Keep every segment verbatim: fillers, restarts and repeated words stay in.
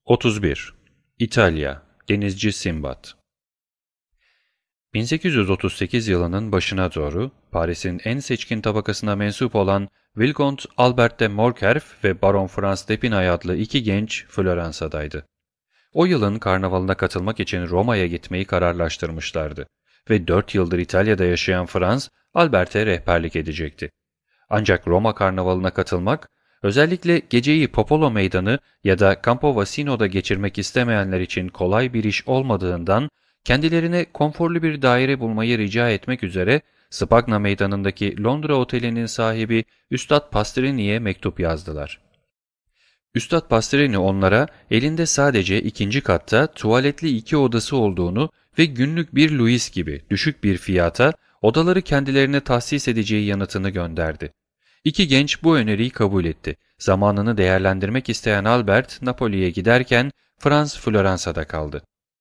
otuz bir. İtalya, Denizci Sinbad. bin sekiz yüz otuz sekiz yılının başına doğru Paris'in en seçkin tabakasına mensup olan Vicomte Albert de Morcerf ve Baron Franz d'Epinay adlı iki genç Floransa'daydı. O yılın karnavalına katılmak için Roma'ya gitmeyi kararlaştırmışlardı ve dört yıldır İtalya'da yaşayan Franz, Albert'e rehberlik edecekti. Ancak Roma karnavalına katılmak, özellikle geceyi Popolo Meydanı ya da Campo Vaccino'da geçirmek istemeyenler için kolay bir iş olmadığından, kendilerine konforlu bir daire bulmayı rica etmek üzere Spagna Meydanı'ndaki Londra Oteli'nin sahibi Üstad Pastrini'ye mektup yazdılar. Üstad Pastrini onlara elinde sadece ikinci katta tuvaletli iki odası olduğunu ve günlük bir louis gibi düşük bir fiyata odaları kendilerine tahsis edeceği yanıtını gönderdi. İki genç bu öneriyi kabul etti. Zamanını değerlendirmek isteyen Albert, Napoli'ye giderken Franz Floransa'da kaldı.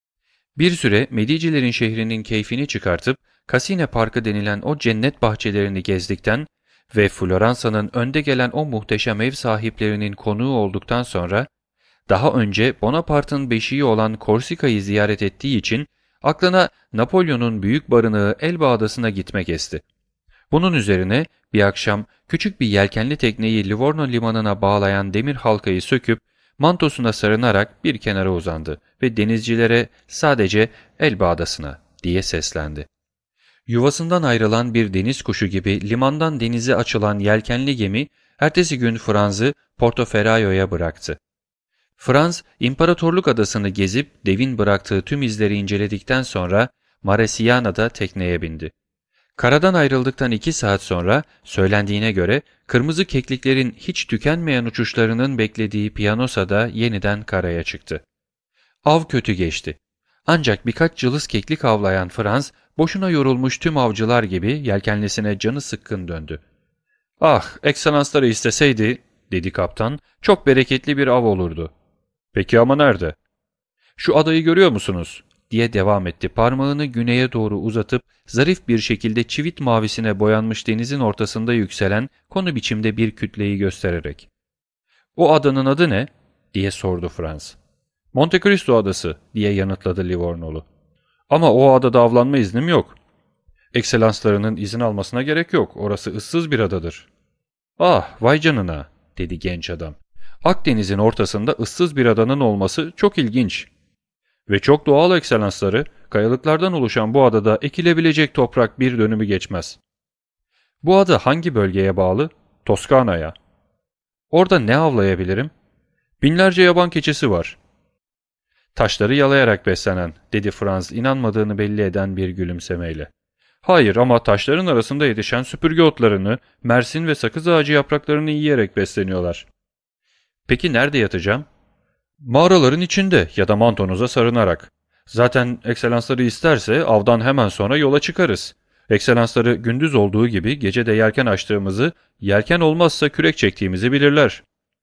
Bir süre Medicilerin şehrinin keyfini çıkartıp Casine Parkı denilen o cennet bahçelerini gezdikten ve Floransa'nın önde gelen o muhteşem ev sahiplerinin konuğu olduktan sonra, daha önce Bonaparte'ın beşiği olan Korsika'yı ziyaret ettiği için aklına Napolyon'un büyük barınağı Elba Adası'na gitmek esti. Bunun üzerine bir akşam küçük bir yelkenli tekneyi Livorno limanına bağlayan demir halkayı söküp mantosuna sarınarak bir kenara uzandı ve denizcilere sadece Elba Adası'na diye seslendi. Yuvasından ayrılan bir deniz kuşu gibi limandan denize açılan yelkenli gemi ertesi gün Franz'ı Portoferraio'ya bıraktı. Franz, İmparatorluk Adası'nı gezip devin bıraktığı tüm izleri inceledikten sonra Maresiana'da tekneye bindi. Karadan ayrıldıktan iki saat sonra söylendiğine göre kırmızı kekliklerin hiç tükenmeyen uçuşlarının beklediği Pianosa'da yeniden karaya çıktı. Av kötü geçti. Ancak birkaç cılız keklik avlayan Franz, boşuna yorulmuş tüm avcılar gibi yelkenlisine canı sıkkın döndü. ''Ah, ekselansları isteseydi'' dedi kaptan, ''çok bereketli bir av olurdu.'' ''Peki ama nerede?'' ''Şu adayı görüyor musunuz?'' diye devam etti, parmağını güneye doğru uzatıp zarif bir şekilde çivit mavisine boyanmış denizin ortasında yükselen konu biçimde bir kütleyi göstererek. ''O adanın adı ne?'' diye sordu Franz. ''Monte Cristo adası'' diye yanıtladı Livornolu. ''Ama o adada avlanma iznim yok.'' ''Ekselanslarının izin almasına gerek yok, orası ıssız bir adadır.'' ''Ah, vay canına'' dedi genç adam. ''Akdeniz'in ortasında ıssız bir adanın olması çok ilginç.'' ''Ve çok doğal ekselansları, kayalıklardan oluşan bu adada ekilebilecek toprak bir dönümü geçmez.'' ''Bu ada hangi bölgeye bağlı?'' ''Toskana'ya.'' ''Orada ne avlayabilirim?'' ''Binlerce yaban keçisi var.'' ''Taşları yalayarak beslenen'' dedi Franz inanmadığını belli eden bir gülümsemeyle. ''Hayır, ama taşların arasında yetişen süpürge otlarını, mersin ve sakız ağacı yapraklarını yiyerek besleniyorlar.'' ''Peki nerede yatacağım?'' ''Mağaraların içinde ya da mantonuza sarınarak. Zaten ekselansları isterse avdan hemen sonra yola çıkarız. Ekselansları gündüz olduğu gibi gece de yelken açtığımızı, yelken olmazsa kürek çektiğimizi bilirler.''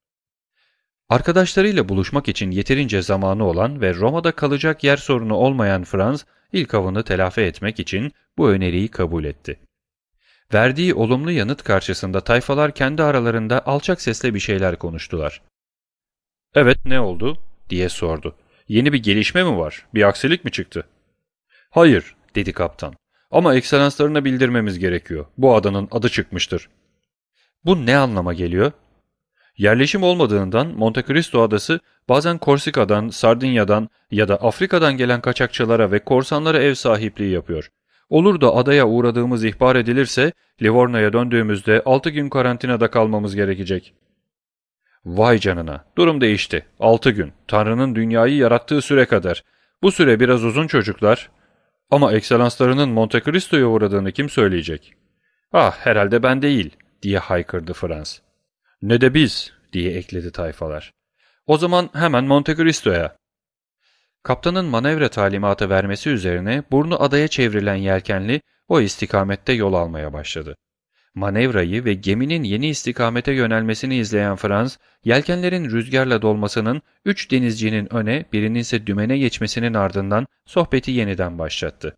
Arkadaşlarıyla buluşmak için yeterince zamanı olan ve Roma'da kalacak yer sorunu olmayan Franz, ilk avını telafi etmek için bu öneriyi kabul etti. Verdiği olumlu yanıt karşısında tayfalar kendi aralarında alçak sesle bir şeyler konuştular. ''Evet, ne oldu?'' diye sordu. ''Yeni bir gelişme mi var? Bir aksilik mi çıktı?'' ''Hayır'' dedi kaptan. ''Ama ekselanslarına bildirmemiz gerekiyor. Bu adanın adı çıkmıştır.'' ''Bu ne anlama geliyor?'' Yerleşim olmadığından Monte Cristo adası bazen Korsika'dan, Sardinya'dan ya da Afrika'dan gelen kaçakçılara ve korsanlara ev sahipliği yapıyor. Olur da adaya uğradığımız ihbar edilirse Livorno'ya döndüğümüzde altı gün karantinada kalmamız gerekecek. Vay canına, durum değişti. Altı gün, Tanrı'nın dünyayı yarattığı süre kadar. Bu süre biraz uzun çocuklar. Ama ekselanslarının Monte Cristo'ya uğradığını kim söyleyecek? Ah, herhalde ben değil, diye haykırdı Franz. Ne de biz, diye ekledi tayfalar. O zaman hemen Monte Cristo'ya. Kaptanın manevra talimatı vermesi üzerine burnu adaya çevrilen yelkenli o istikamette yol almaya başladı. Manevrayı ve geminin yeni istikamete yönelmesini izleyen Franz, yelkenlerin rüzgarla dolmasının üç denizcinin öne, birinin ise dümene geçmesinin ardından sohbeti yeniden başlattı.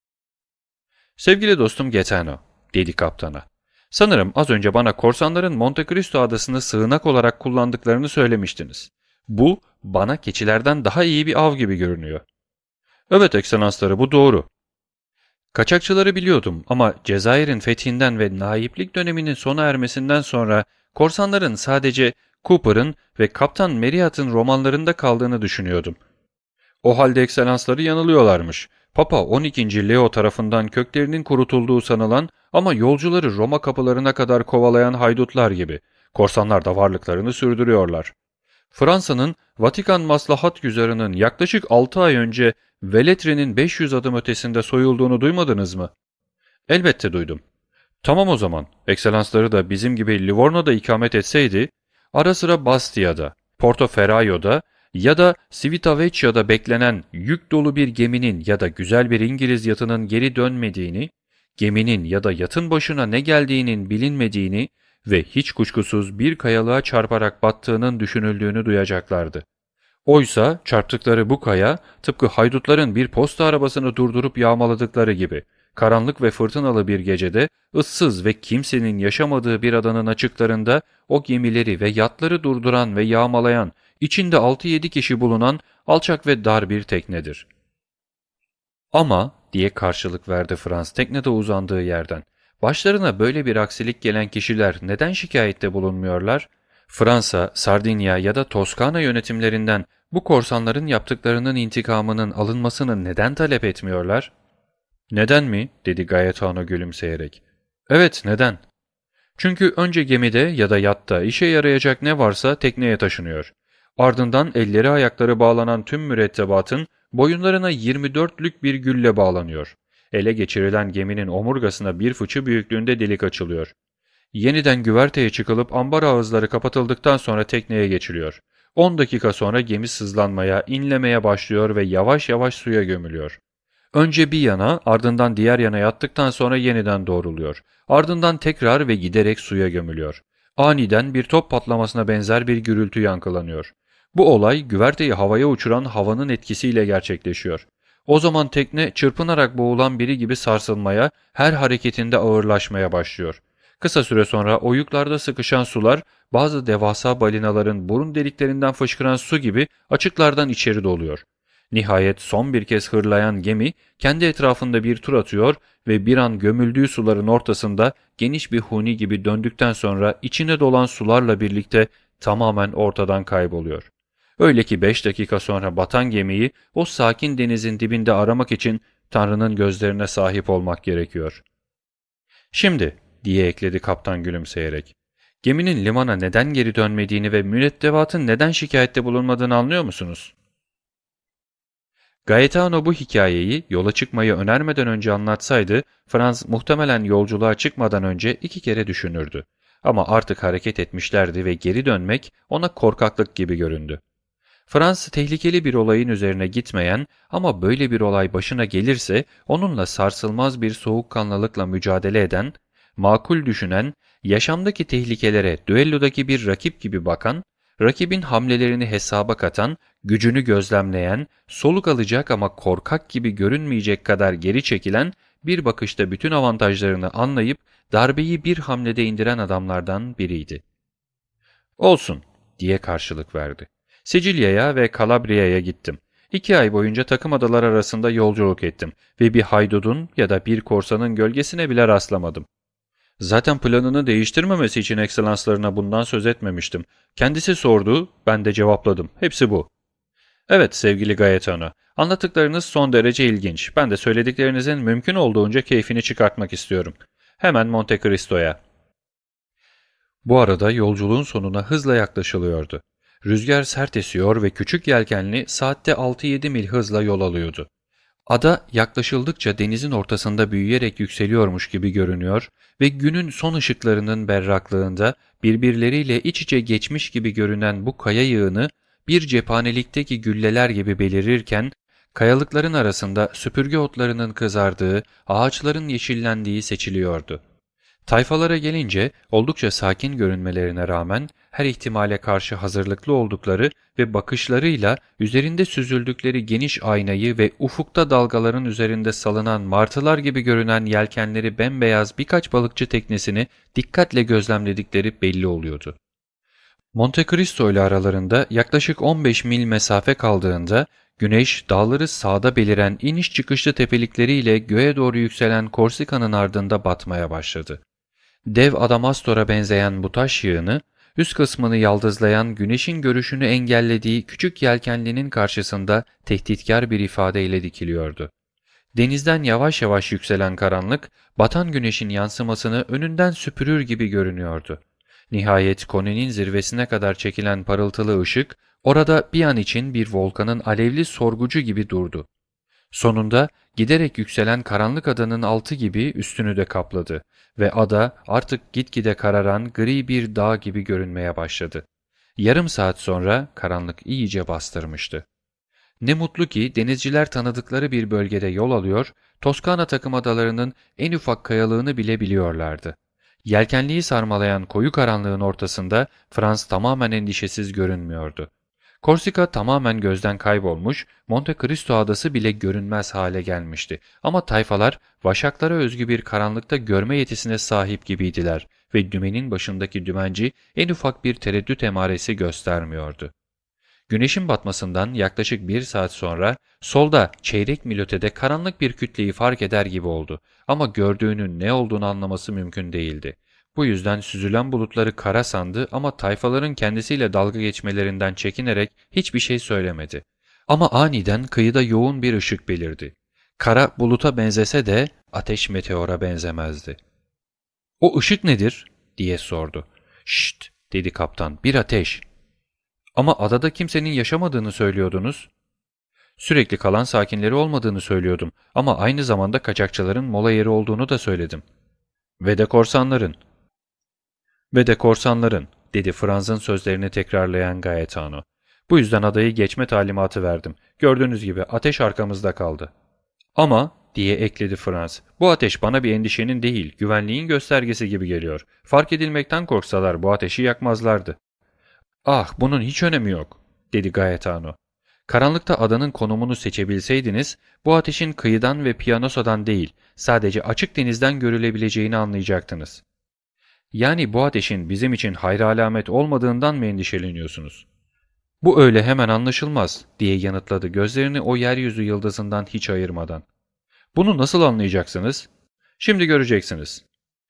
''Sevgili dostum Gaetano'' dedi kaptana. ''Sanırım az önce bana korsanların Monte Cristo adasını sığınak olarak kullandıklarını söylemiştiniz. Bu, bana keçilerden daha iyi bir av gibi görünüyor. Evet ekselansları, bu doğru. Kaçakçıları biliyordum ama Cezayir'in fethinden ve naiplik döneminin sona ermesinden sonra korsanların sadece Cooper'ın ve Kaptan Marryat'ın romanlarında kaldığını düşünüyordum. O halde ekselansları yanılıyorlarmış. Papa on ikinci. Leo tarafından köklerinin kurutulduğu sanılan ama yolcuları Roma kapılarına kadar kovalayan haydutlar gibi. Korsanlar da varlıklarını sürdürüyorlar. Fransa'nın Vatikan Maslahat Güzarı'nın yaklaşık altı ay önce Veletre'nin beş yüz adım ötesinde soyulduğunu duymadınız mı? Elbette duydum. Tamam o zaman, ekselansları da bizim gibi Livorno'da ikamet etseydi, ara sıra Bastia'da, Portoferraio'da ya da Civitavecchia'da beklenen yük dolu bir geminin ya da güzel bir İngiliz yatının geri dönmediğini, geminin ya da yatın başına ne geldiğinin bilinmediğini ve hiç kuşkusuz bir kayalığa çarparak battığının düşünüldüğünü duyacaklardı. Oysa çarptıkları bu kaya tıpkı haydutların bir posta arabasını durdurup yağmaladıkları gibi karanlık ve fırtınalı bir gecede ıssız ve kimsenin yaşamadığı bir adanın açıklarında o gemileri ve yatları durduran ve yağmalayan, içinde altı yedi kişi bulunan alçak ve dar bir teknedir. Ama diye karşılık verdi Frans teknede uzandığı yerden. Başlarına böyle bir aksilik gelen kişiler neden şikayette bulunmuyorlar? Fransa, Sardinya ya da Toskana yönetimlerinden bu korsanların yaptıklarının intikamının alınmasını neden talep etmiyorlar? Neden mi? Dedi Gaetano gülümseyerek. Evet, neden? Çünkü önce gemide ya da yatta işe yarayacak ne varsa tekneye taşınıyor. Ardından elleri ayakları bağlanan tüm mürettebatın boyunlarına yirmi dörtlük bir gülle bağlanıyor. Ele geçirilen geminin omurgasına bir fıçı büyüklüğünde delik açılıyor. Yeniden güverteye çıkılıp ambar ağızları kapatıldıktan sonra tekneye geçiliyor. on dakika sonra gemi sızlanmaya, inlemeye başlıyor ve yavaş yavaş suya gömülüyor. Önce bir yana, ardından diğer yana yattıktan sonra yeniden doğruluyor. Ardından tekrar ve giderek suya gömülüyor. Aniden bir top patlamasına benzer bir gürültü yankılanıyor. Bu olay güverteyi havaya uçuran havanın etkisiyle gerçekleşiyor. O zaman tekne çırpınarak boğulan biri gibi sarsılmaya, her hareketinde ağırlaşmaya başlıyor. Kısa süre sonra oyuklarda sıkışan sular, bazı devasa balinaların burun deliklerinden fışkıran su gibi açıklardan içeri doluyor. Nihayet son bir kez hırlayan gemi kendi etrafında bir tur atıyor ve bir an gömüldüğü suların ortasında geniş bir huni gibi döndükten sonra içine dolan sularla birlikte tamamen ortadan kayboluyor. Öyle ki beş dakika sonra batan gemiyi o sakin denizin dibinde aramak için Tanrı'nın gözlerine sahip olmak gerekiyor. Şimdi, diye ekledi kaptan gülümseyerek, geminin limana neden geri dönmediğini ve mürettebatın neden şikayette bulunmadığını anlıyor musunuz? Gaetano bu hikayeyi yola çıkmayı önermeden önce anlatsaydı, Franz muhtemelen yolculuğa çıkmadan önce iki kere düşünürdü. Ama artık hareket etmişlerdi ve geri dönmek ona korkaklık gibi göründü. Franz tehlikeli bir olayın üzerine gitmeyen ama böyle bir olay başına gelirse onunla sarsılmaz bir soğukkanlılıkla mücadele eden, makul düşünen, yaşamdaki tehlikelere düellodaki bir rakip gibi bakan, rakibin hamlelerini hesaba katan, gücünü gözlemleyen, soluk alacak ama korkak gibi görünmeyecek kadar geri çekilen, bir bakışta bütün avantajlarını anlayıp darbeyi bir hamlede indiren adamlardan biriydi. "Olsun," diye karşılık verdi. "Sicilya'ya ve Kalabriya'ya gittim. İki ay boyunca takım adalar arasında yolculuk ettim ve bir haydudun ya da bir korsanın gölgesine bile rastlamadım. Zaten planını değiştirmemesi için ekselanslarına bundan söz etmemiştim. Kendisi sordu, ben de cevapladım. Hepsi bu." "Evet sevgili Gaetano, anlattıklarınız son derece ilginç. Ben de söylediklerinizin mümkün olduğunca keyfini çıkartmak istiyorum. Hemen Monte Cristo'ya." Bu arada yolculuğun sonuna hızla yaklaşılıyordu. Rüzgar sert esiyor ve küçük yelkenli saatte altı yedi mil hızla yol alıyordu. Ada yaklaşıldıkça denizin ortasında büyüyerek yükseliyormuş gibi görünüyor ve günün son ışıklarının berraklığında birbirleriyle iç içe geçmiş gibi görünen bu kaya yığını bir cephanelikteki gülleler gibi belirirken, kayalıkların arasında süpürge otlarının kızardığı, ağaçların yeşillendiği seçiliyordu. Tayfalara gelince oldukça sakin görünmelerine rağmen her ihtimale karşı hazırlıklı oldukları ve bakışlarıyla üzerinde süzüldükleri geniş aynayı ve ufukta dalgaların üzerinde salınan martılar gibi görünen yelkenleri bembeyaz birkaç balıkçı teknesini dikkatle gözlemledikleri belli oluyordu. Monte Cristo ile aralarında yaklaşık on beş mil mesafe kaldığında, güneş dağları sağda beliren iniş çıkışlı tepelikleriyle göğe doğru yükselen Korsika'nın ardında batmaya başladı. Dev Adamastor'a benzeyen bu taş yığını, üst kısmını yaldızlayan, güneşin görüşünü engellediği küçük yelkenlinin karşısında tehditkar bir ifadeyle dikiliyordu. Denizden yavaş yavaş yükselen karanlık, batan güneşin yansımasını önünden süpürür gibi görünüyordu. Nihayet konenin zirvesine kadar çekilen parıltılı ışık, orada bir an için bir volkanın alevli sorgucu gibi durdu. Sonunda giderek yükselen karanlık adanın altı gibi üstünü de kapladı ve ada artık gitgide kararan gri bir dağ gibi görünmeye başladı. Yarım saat sonra karanlık iyice bastırmıştı. Ne mutlu ki denizciler tanıdıkları bir bölgede yol alıyor, Toskana takım adalarının en ufak kayalığını bile biliyorlardı. Yelkenliği sarmalayan koyu karanlığın ortasında Frans tamamen endişesiz görünmüyordu. Korsika tamamen gözden kaybolmuş, Monte Cristo adası bile görünmez hale gelmişti. Ama tayfalar, vaşaklara özgü bir karanlıkta görme yetisine sahip gibiydiler ve dümenin başındaki dümenci en ufak bir tereddüt emaresi göstermiyordu. Güneşin batmasından yaklaşık bir saat sonra solda çeyrek mil ötede karanlık bir kütleyi fark eder gibi oldu ama gördüğünün ne olduğunu anlaması mümkün değildi. Bu yüzden süzülen bulutları kara sandı ama tayfaların kendisiyle dalga geçmelerinden çekinerek hiçbir şey söylemedi. Ama aniden kıyıda yoğun bir ışık belirdi. Kara buluta benzese de ateş meteora benzemezdi. "O ışık nedir?" diye sordu. "Şşt!" dedi kaptan, "bir ateş." "Ama adada kimsenin yaşamadığını söylüyordunuz." "Sürekli kalan sakinleri olmadığını söylüyordum ama aynı zamanda kaçakçıların mola yeri olduğunu da söyledim." "Ve de korsanların." "Ve de korsanların," dedi Franz'ın sözlerini tekrarlayan Gaetano. "Bu yüzden adayı geçme talimatı verdim. Gördüğünüz gibi ateş arkamızda kaldı." "Ama," diye ekledi Franz, "bu ateş bana bir endişenin değil, güvenliğin göstergesi gibi geliyor. Fark edilmekten korksalar bu ateşi yakmazlardı." "Ah, bunun hiç önemi yok," dedi Gaetano. "Karanlıkta adanın konumunu seçebilseydiniz, bu ateşin kıyıdan ve Pianoso'dan değil, sadece açık denizden görülebileceğini anlayacaktınız." "Yani bu ateşin bizim için hayır alamet olmadığından mı endişeleniyorsunuz?" "Bu öyle hemen anlaşılmaz," diye yanıtladı gözlerini o yeryüzü yıldızından hiç ayırmadan. "Bunu nasıl anlayacaksınız?" "Şimdi göreceksiniz."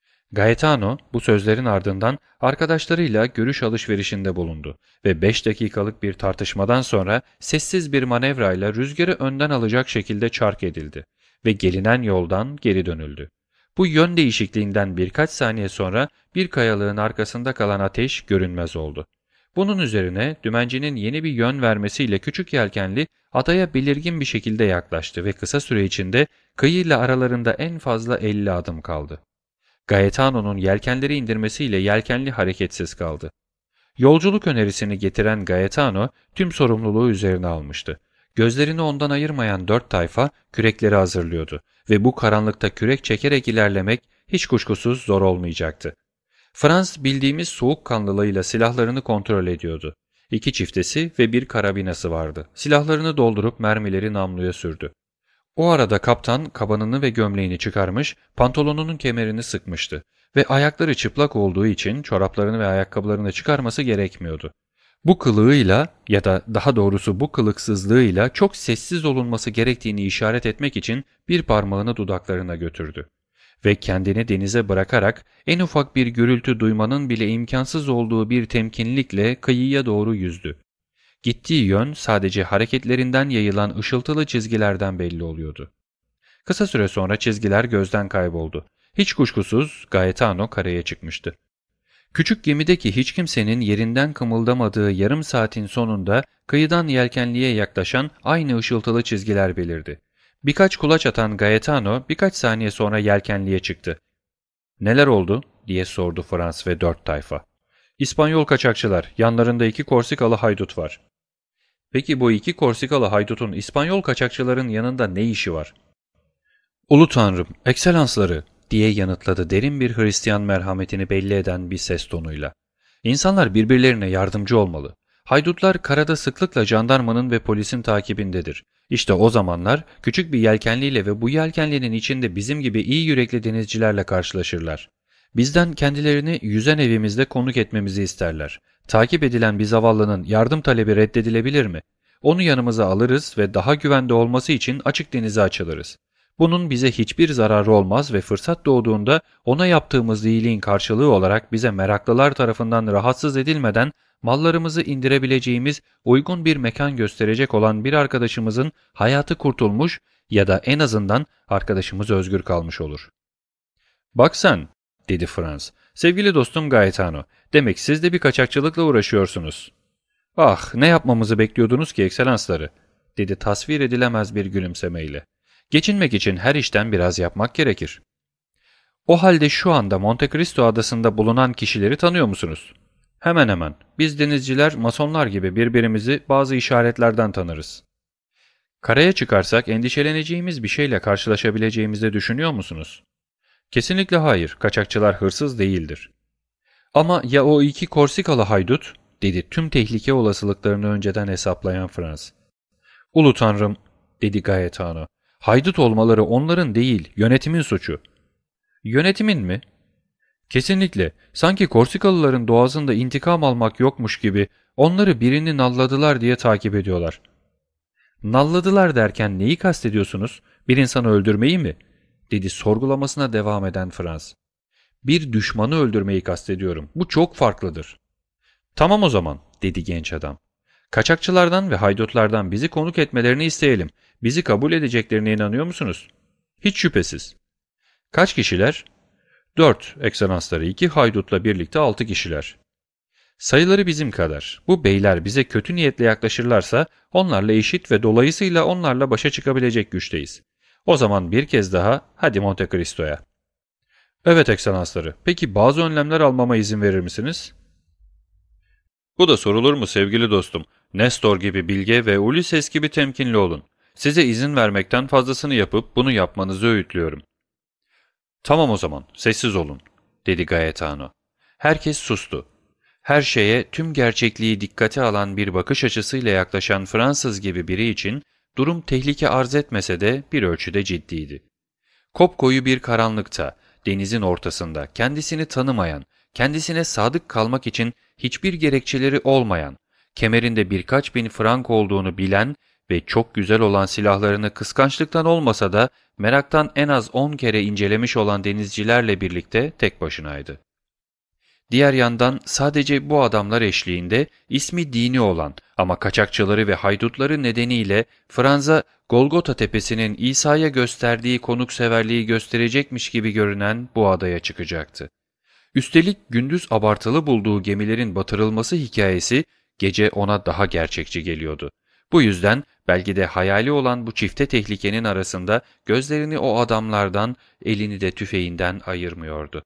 Gaetano bu sözlerin ardından arkadaşlarıyla görüş alışverişinde bulundu ve beş dakikalık bir tartışmadan sonra sessiz bir manevrayla rüzgarı önden alacak şekilde çark edildi ve gelinen yoldan geri dönüldü. Bu yön değişikliğinden birkaç saniye sonra bir kayalığın arkasında kalan ateş görünmez oldu. Bunun üzerine dümencinin yeni bir yön vermesiyle küçük yelkenli adaya belirgin bir şekilde yaklaştı ve kısa süre içinde kıyıyla aralarında en fazla elli adım kaldı. Gaetano'nun yelkenleri indirmesiyle yelkenli hareketsiz kaldı. Yolculuk önerisini getiren Gaetano tüm sorumluluğu üzerine almıştı. Gözlerini ondan ayırmayan dört tayfa kürekleri hazırlıyordu ve bu karanlıkta kürek çekerek ilerlemek hiç kuşkusuz zor olmayacaktı. Frans bildiğimiz soğukkanlılığıyla silahlarını kontrol ediyordu. İki çiftesi ve bir karabinası vardı. Silahlarını doldurup mermileri namluya sürdü. O arada kaptan kabanını ve gömleğini çıkarmış, pantolonunun kemerini sıkmıştı ve ayakları çıplak olduğu için çoraplarını ve ayakkabılarını çıkarması gerekmiyordu. Bu kılığıyla ya da daha doğrusu bu kılıksızlığıyla çok sessiz olunması gerektiğini işaret etmek için bir parmağını dudaklarına götürdü ve kendini denize bırakarak en ufak bir gürültü duymanın bile imkansız olduğu bir temkinlikle kıyıya doğru yüzdü. Gittiği yön sadece hareketlerinden yayılan ışıltılı çizgilerden belli oluyordu. Kısa süre sonra çizgiler gözden kayboldu. Hiç kuşkusuz Gaetano karaya çıkmıştı. Küçük gemideki hiç kimsenin yerinden kımıldamadığı yarım saatin sonunda kıyıdan yelkenliğe yaklaşan aynı ışıltılı çizgiler belirdi. Birkaç kulaç atan Gaetano birkaç saniye sonra yelkenliğe çıktı. "Neler oldu?" diye sordu Frans ve dört tayfa. "İspanyol kaçakçılar, yanlarında iki Korsikalı haydut var." "Peki bu iki Korsikalı haydutun İspanyol kaçakçıların yanında ne işi var?" "Ulu Tanrım, ekselansları," diye yanıtladı derin bir Hristiyan merhametini belli eden bir ses tonuyla. "İnsanlar birbirlerine yardımcı olmalı. Haydutlar karada sıklıkla jandarmanın ve polisin takibindedir. İşte o zamanlar küçük bir yelkenliyle ve bu yelkenlinin içinde bizim gibi iyi yürekli denizcilerle karşılaşırlar. Bizden kendilerini yüzen evimizde konuk etmemizi isterler. Takip edilen bir zavallının yardım talebi reddedilebilir mi? Onu yanımıza alırız ve daha güvende olması için açık denize açılırız. Bunun bize hiçbir zararı olmaz ve fırsat doğduğunda ona yaptığımız iyiliğin karşılığı olarak bize meraklılar tarafından rahatsız edilmeden mallarımızı indirebileceğimiz uygun bir mekan gösterecek olan bir arkadaşımızın hayatı kurtulmuş ya da en azından arkadaşımız özgür kalmış olur. "Bak sen," dedi Franz, "sevgili dostum Gaetano, demek siz de bir kaçakçılıkla uğraşıyorsunuz." "Ah, ne yapmamızı bekliyordunuz ki ekselansları?" dedi tasvir edilemez bir gülümsemeyle. "Geçinmek için her işten biraz yapmak gerekir." "O halde şu anda Monte Cristo adasında bulunan kişileri tanıyor musunuz?" "Hemen hemen. Biz denizciler, masonlar gibi birbirimizi bazı işaretlerden tanırız." "Karaya çıkarsak endişeleneceğimiz bir şeyle karşılaşabileceğimizi düşünüyor musunuz?" "Kesinlikle hayır. Kaçakçılar hırsız değildir." "Ama ya o iki Korsikalı haydut?" dedi tüm tehlike olasılıklarını önceden hesaplayan Franz. "Ulu Tanrım," dedi Gaetano. "Haydut olmaları onların değil, yönetimin suçu." "Yönetimin mi?" "Kesinlikle. Sanki Korsikalıların doğasında intikam almak yokmuş gibi onları birini nalladılar diye takip ediyorlar." "Nalladılar derken neyi kastediyorsunuz? Bir insanı öldürmeyi mi?" dedi sorgulamasına devam eden Franz. "Bir düşmanı öldürmeyi kastediyorum. Bu çok farklıdır." "Tamam o zaman," dedi genç adam. "Kaçakçılardan ve haydutlardan bizi konuk etmelerini isteyelim. Bizi kabul edeceklerine inanıyor musunuz?" "Hiç şüphesiz." "Kaç kişiler?" "Dört, ekselansları iki haydutla birlikte altı kişiler." "Sayıları bizim kadar. Bu beyler bize kötü niyetle yaklaşırlarsa onlarla eşit ve dolayısıyla onlarla başa çıkabilecek güçteyiz. O zaman bir kez daha hadi Monte Cristo'ya." "Evet ekselansları. Peki bazı önlemler almama izin verir misiniz?" "Bu da sorulur mu sevgili dostum? Nestor gibi bilge ve Ulysses gibi temkinli olun. Size izin vermekten fazlasını yapıp bunu yapmanızı öğütlüyorum." "Tamam o zaman, sessiz olun," dedi Gaetano. Herkes sustu. Her şeye tüm gerçekliği dikkate alan bir bakış açısıyla yaklaşan Fransız gibi biri için durum tehlike arz etmese de bir ölçüde ciddiydi. Kopkoyu bir karanlıkta, denizin ortasında kendisini tanımayan, kendisine sadık kalmak için hiçbir gerekçeleri olmayan, kemerinde birkaç bin frank olduğunu bilen ve çok güzel olan silahlarını kıskançlıktan olmasa da meraktan en az on kere incelemiş olan denizcilerle birlikte tek başınaydı. Diğer yandan sadece bu adamlar eşliğinde ismi dini olan ama kaçakçıları ve haydutları nedeniyle Franz'a Golgota Tepesi'nin İsa'ya gösterdiği konukseverliği gösterecekmiş gibi görünen bu adaya çıkacaktı. Üstelik gündüz abartılı bulduğu gemilerin batırılması hikayesi gece ona daha gerçekçi geliyordu. Bu yüzden belki de hayali olan bu çifte tehlikenin arasında gözlerini o adamlardan, elini de tüfeğinden ayırmıyordu.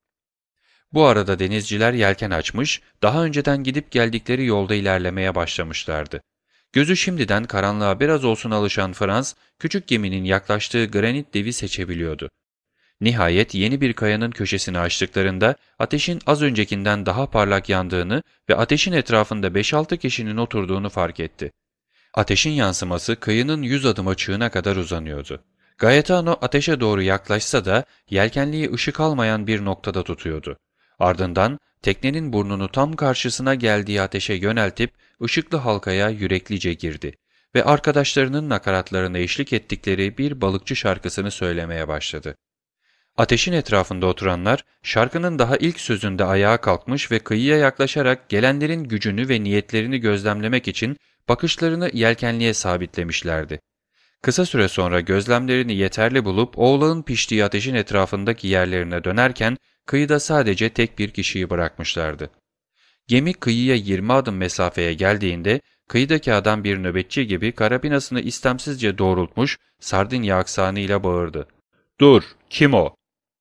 Bu arada denizciler yelken açmış, daha önceden gidip geldikleri yolda ilerlemeye başlamışlardı. Gözü şimdiden karanlığa biraz olsun alışan Franz, küçük geminin yaklaştığı granit devi seçebiliyordu. Nihayet yeni bir kayanın köşesini açtıklarında ateşin az öncekinden daha parlak yandığını ve ateşin etrafında beş altı kişinin oturduğunu fark etti. Ateşin yansıması kıyının yüz adım açığına kadar uzanıyordu. Gaetano ateşe doğru yaklaşsa da yelkenliği ışık almayan bir noktada tutuyordu. Ardından teknenin burnunu tam karşısına geldiği ateşe yöneltip ışıklı halkaya yüreklice girdi ve arkadaşlarının nakaratlarına eşlik ettikleri bir balıkçı şarkısını söylemeye başladı. Ateşin etrafında oturanlar şarkının daha ilk sözünde ayağa kalkmış ve kıyıya yaklaşarak gelenlerin gücünü ve niyetlerini gözlemlemek için bakışlarını yelkenliğe sabitlemişlerdi. Kısa süre sonra gözlemlerini yeterli bulup oğlağın piştiği ateşin etrafındaki yerlerine dönerken kıyıda sadece tek bir kişiyi bırakmışlardı. Gemi kıyıya yirmi adım mesafeye geldiğinde kıyıdaki adam bir nöbetçi gibi karabinasını istemsizce doğrultmuş Sardinya aksanıyla bağırdı. "Dur, kim o?"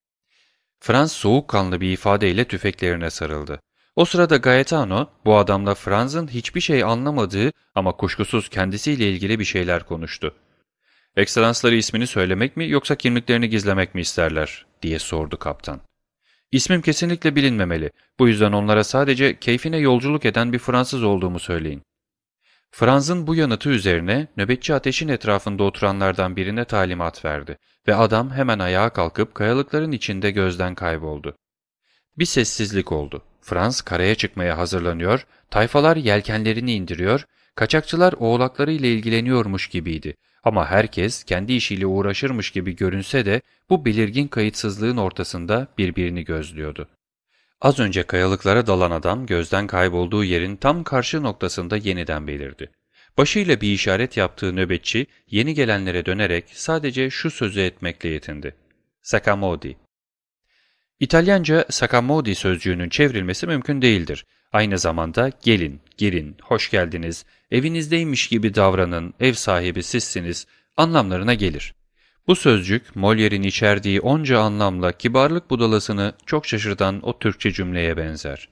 Franz soğukkanlı bir ifadeyle tüfeklerine sarıldı. O sırada Gaetano bu adamla Franz'ın hiçbir şey anlamadığı ama kuşkusuz kendisiyle ilgili bir şeyler konuştu. "Ekselansları ismini söylemek mi yoksa kimliklerini gizlemek mi isterler?" diye sordu kaptan. "İsmim kesinlikle bilinmemeli. Bu yüzden onlara sadece keyfine yolculuk eden bir Fransız olduğumu söyleyin." Franz'ın bu yanıtı üzerine nöbetçi ateşin etrafında oturanlardan birine talimat verdi ve adam hemen ayağa kalkıp kayalıkların içinde gözden kayboldu. Bir sessizlik oldu. Franz karaya çıkmaya hazırlanıyor, Tayfalar yelkenlerini indiriyor, kaçakçılar oğlaklarıyla ilgileniyormuş gibiydi. Ama herkes kendi işiyle uğraşırmış gibi görünse de bu belirgin kayıtsızlığın ortasında birbirini gözlüyordu. Az önce kayalıklara dalan adam gözden kaybolduğu yerin tam karşı noktasında yeniden belirdi. Başıyla bir işaret yaptığı nöbetçi yeni gelenlere dönerek sadece şu sözü etmekle yetindi. Sacamodi. İtalyanca Sacamodi sözcüğünün çevrilmesi mümkün değildir. Aynı zamanda gelin, girin, hoş geldiniz, evinizdeymiş gibi davranın, ev sahibi sizsiniz anlamlarına gelir. Bu sözcük Molière'in içerdiği onca anlamla kibarlık budalasını çok şaşırtan o Türkçe cümleye benzer.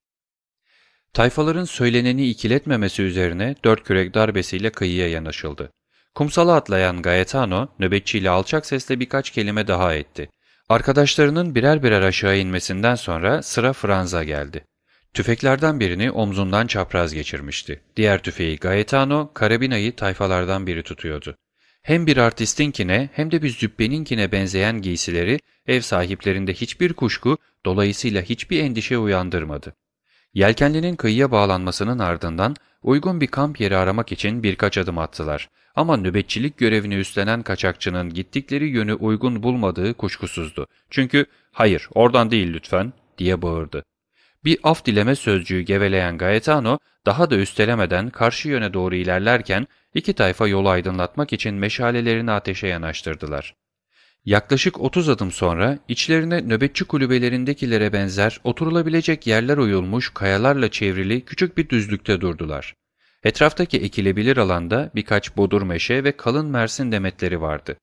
Tayfaların söyleneni ikiletmemesi üzerine dört kürek darbesiyle kıyıya yanaşıldı. Kumsala atlayan Gaetano nöbetçiyle alçak sesle birkaç kelime daha etti. Arkadaşlarının birer birer aşağı inmesinden sonra sıra Franz'a geldi. Tüfeklerden birini omzundan çapraz geçirmişti. Diğer tüfeği Gaetano, karabinayı tayfalardan biri tutuyordu. Hem bir artistinkine hem de bir züppeninkine benzeyen giysileri ev sahiplerinde hiçbir kuşku, dolayısıyla hiçbir endişe uyandırmadı. Yelkenlinin kıyıya bağlanmasının ardından uygun bir kamp yeri aramak için birkaç adım attılar. Ama nöbetçilik görevini üstlenen kaçakçının gittikleri yönü uygun bulmadığı kuşkusuzdu. Çünkü "Hayır, oradan değil lütfen" diye bağırdı. Bir af dileme sözcüğü geveleyen Gaetano daha da üstelemeden karşı yöne doğru ilerlerken iki tayfa yolu aydınlatmak için meşalelerini ateşe yanaştırdılar. Yaklaşık otuz adım sonra içlerine nöbetçi kulübelerindekilere benzer oturulabilecek yerler oyulmuş kayalarla çevrili küçük bir düzlükte durdular. Etraftaki ekilebilir alanda birkaç bodur meşe ve kalın mersin demetleri vardı.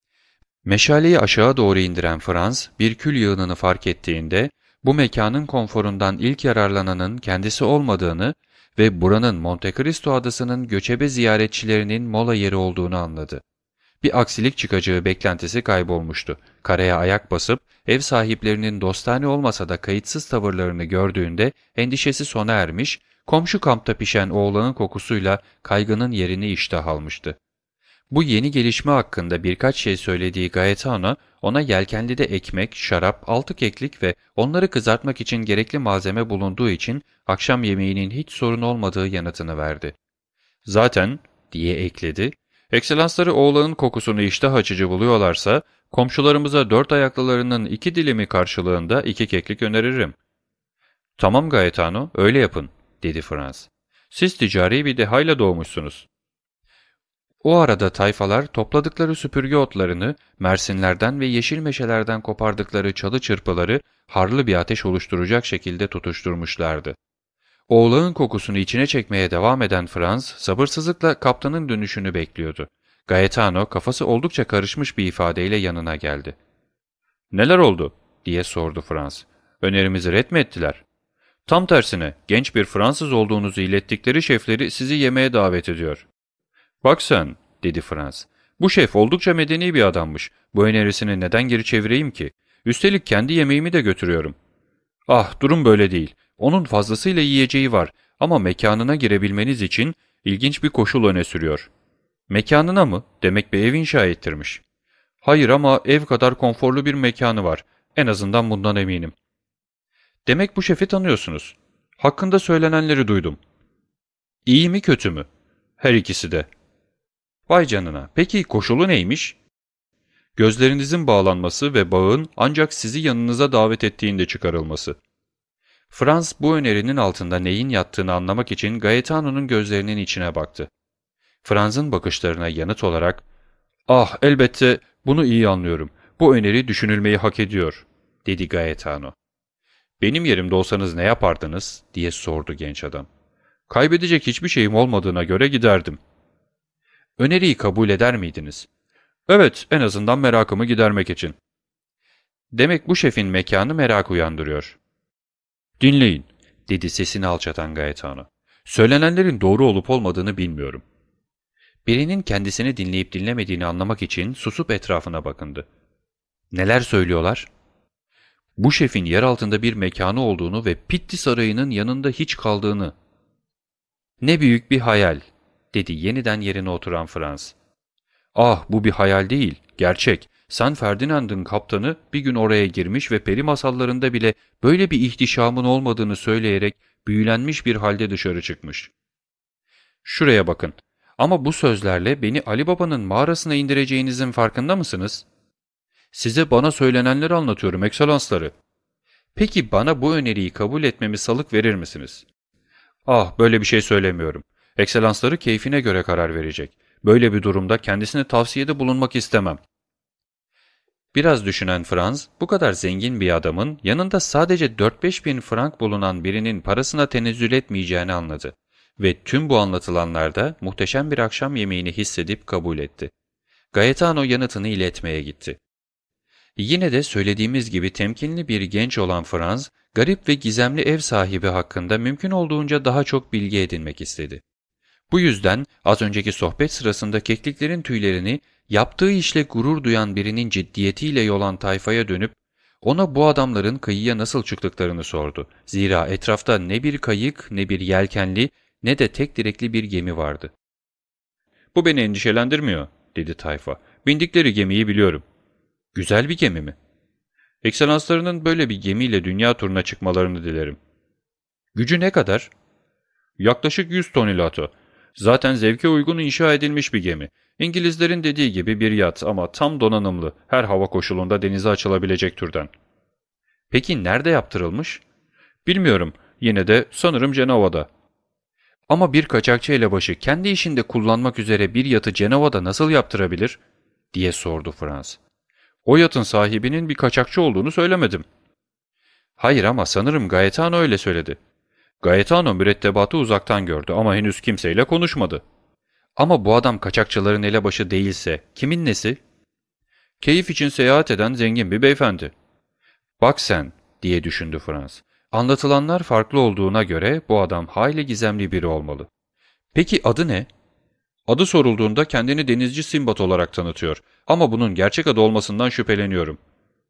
Meşaleyi aşağı doğru indiren Franz bir kül yığınını fark ettiğinde bu mekanın konforundan ilk yararlananın kendisi olmadığını ve buranın Monte Cristo adasının göçebe ziyaretçilerinin mola yeri olduğunu anladı. Bir aksilik çıkacağı beklentisi kaybolmuştu. Karaya ayak basıp ev sahiplerinin dostane olmasa da kayıtsız tavırlarını gördüğünde endişesi sona ermiş, komşu kampta pişen oğlanın kokusuyla kaygının yerini iştah almıştı. Bu yeni gelişme hakkında birkaç şey söylediği Gaetano, ona yelkenlide ekmek, şarap, altı keklik ve onları kızartmak için gerekli malzeme bulunduğu için akşam yemeğinin hiç sorun olmadığı yanıtını verdi. "Zaten," diye ekledi, "Ekselansları oğlanın kokusunu iştah açıcı buluyorlarsa, komşularımıza dört ayaklılarının iki dilimi karşılığında iki keklik öneririm." "Tamam Gaetano, öyle yapın," dedi Franz. "Siz ticari bir dehayla doğmuşsunuz." O arada tayfalar topladıkları süpürge otlarını, mersinlerden ve yeşil meşelerden kopardıkları çalı çırpıları harlı bir ateş oluşturacak şekilde tutuşturmuşlardı. Oğlağın kokusunu içine çekmeye devam eden Franz, sabırsızlıkla kaptanın dönüşünü bekliyordu. Gaetano kafası oldukça karışmış bir ifadeyle yanına geldi. "Neler oldu?" diye sordu Franz. "Önerimizi ret mi ettiler?" "Tam tersine, genç bir Fransız olduğunuzu ilettikleri şefleri sizi yemeğe davet ediyor." "Bak sen," dedi Franz. "Bu şef oldukça medeni bir adammış. Bu önerisini neden geri çevireyim ki? Üstelik kendi yemeğimi de götürüyorum." "Ah, durum böyle değil. Onun fazlasıyla yiyeceği var ama mekanına girebilmeniz için ilginç bir koşul öne sürüyor." "Mekanına mı? Demek bir ev inşa ettirmiş." "Hayır ama ev kadar konforlu bir mekanı var. En azından bundan eminim." "Demek bu şefi tanıyorsunuz." "Hakkında söylenenleri duydum." "İyi mi kötü mü?" "Her ikisi de." "Vay canına. Peki koşulu neymiş?" "Gözlerinizin bağlanması ve bağın ancak sizi yanınıza davet ettiğinde çıkarılması." Franz bu önerinin altında neyin yattığını anlamak için Gaetano'nun gözlerinin içine baktı. Franz'ın bakışlarına yanıt olarak, "Ah, elbette bunu iyi anlıyorum. Bu öneri düşünülmeyi hak ediyor," dedi Gaetano. "Benim yerimde olsanız ne yapardınız?" diye sordu genç adam. "Kaybedecek hiçbir şeyim olmadığına göre giderdim." "Öneriyi kabul eder miydiniz?" "Evet, en azından merakımı gidermek için." "Demek bu şefin mekanı merak uyandırıyor." "Dinleyin," dedi sesini alçatan Gaetano. "Söylenenlerin doğru olup olmadığını bilmiyorum." Birinin kendisini dinleyip dinlemediğini anlamak için susup etrafına bakındı. "Neler söylüyorlar?" "Bu şefin yer altında bir mekanı olduğunu ve Pitti Sarayı'nın yanında hiç kaldığını." "Ne büyük bir hayal," dedi yeniden yerine oturan Franz. "Ah, bu bir hayal değil, gerçek. San Ferdinand'ın kaptanı bir gün oraya girmiş ve peri masallarında bile böyle bir ihtişamın olmadığını söyleyerek büyülenmiş bir halde dışarı çıkmış. ''Şuraya bakın. Ama bu sözlerle beni Ali Baba'nın mağarasına indireceğinizin farkında mısınız? Size bana söylenenleri anlatıyorum, ekselansları. Peki bana bu öneriyi kabul etmemi salık verir misiniz?'' ''Ah, böyle bir şey söylemiyorum. Ekselansları keyfine göre karar verecek. Böyle bir durumda kendisine tavsiyede bulunmak istemem.'' Biraz düşünen Franz, bu kadar zengin bir adamın yanında sadece dört beş bin frank bulunan birinin parasına tenezzül etmeyeceğini anladı ve tüm bu anlatılanlarda muhteşem bir akşam yemeğini hissedip kabul etti. Gaetano yanıtını iletmeye gitti. Yine de söylediğimiz gibi temkinli bir genç olan Franz, garip ve gizemli ev sahibi hakkında mümkün olduğunca daha çok bilgi edinmek istedi. Bu yüzden az önceki sohbet sırasında kekliklerin tüylerini yaptığı işle gurur duyan birinin ciddiyetiyle yolan tayfaya dönüp ona bu adamların kıyıya nasıl çıktıklarını sordu. Zira etrafta ne bir kayık, ne bir yelkenli, ne de tek direkli bir gemi vardı. ''Bu beni endişelendirmiyor.'' dedi tayfa. ''Bindikleri gemiyi biliyorum.'' ''Güzel bir gemi mi?'' ''Ekselanslarının böyle bir gemiyle dünya turuna çıkmalarını dilerim.'' ''Gücü ne kadar?'' ''Yaklaşık yüz tonelato. Zaten zevke uygun inşa edilmiş bir gemi. İngilizlerin dediği gibi bir yat ama tam donanımlı, her hava koşulunda denize açılabilecek türden.'' ''Peki nerede yaptırılmış?'' ''Bilmiyorum. Yine de sanırım Cenova'da.'' ''Ama bir kaçakçı elebaşı kendi işinde kullanmak üzere bir yatı Cenova'da nasıl yaptırabilir?'' diye sordu Franz. ''O yatın sahibinin bir kaçakçı olduğunu söylemedim.'' ''Hayır ama sanırım Gaetano öyle söyledi.'' ''Gaetano mürettebatı uzaktan gördü ama henüz kimseyle konuşmadı.'' ''Ama bu adam kaçakçıların elebaşı değilse kimin nesi?'' ''Keyif için seyahat eden zengin bir beyefendi.'' ''Bak sen'' diye düşündü Franz. ''Anlatılanlar farklı olduğuna göre bu adam hayli gizemli biri olmalı. Peki adı ne?'' ''Adı sorulduğunda kendini denizci Simbat olarak tanıtıyor ama bunun gerçek adı olmasından şüpheleniyorum.''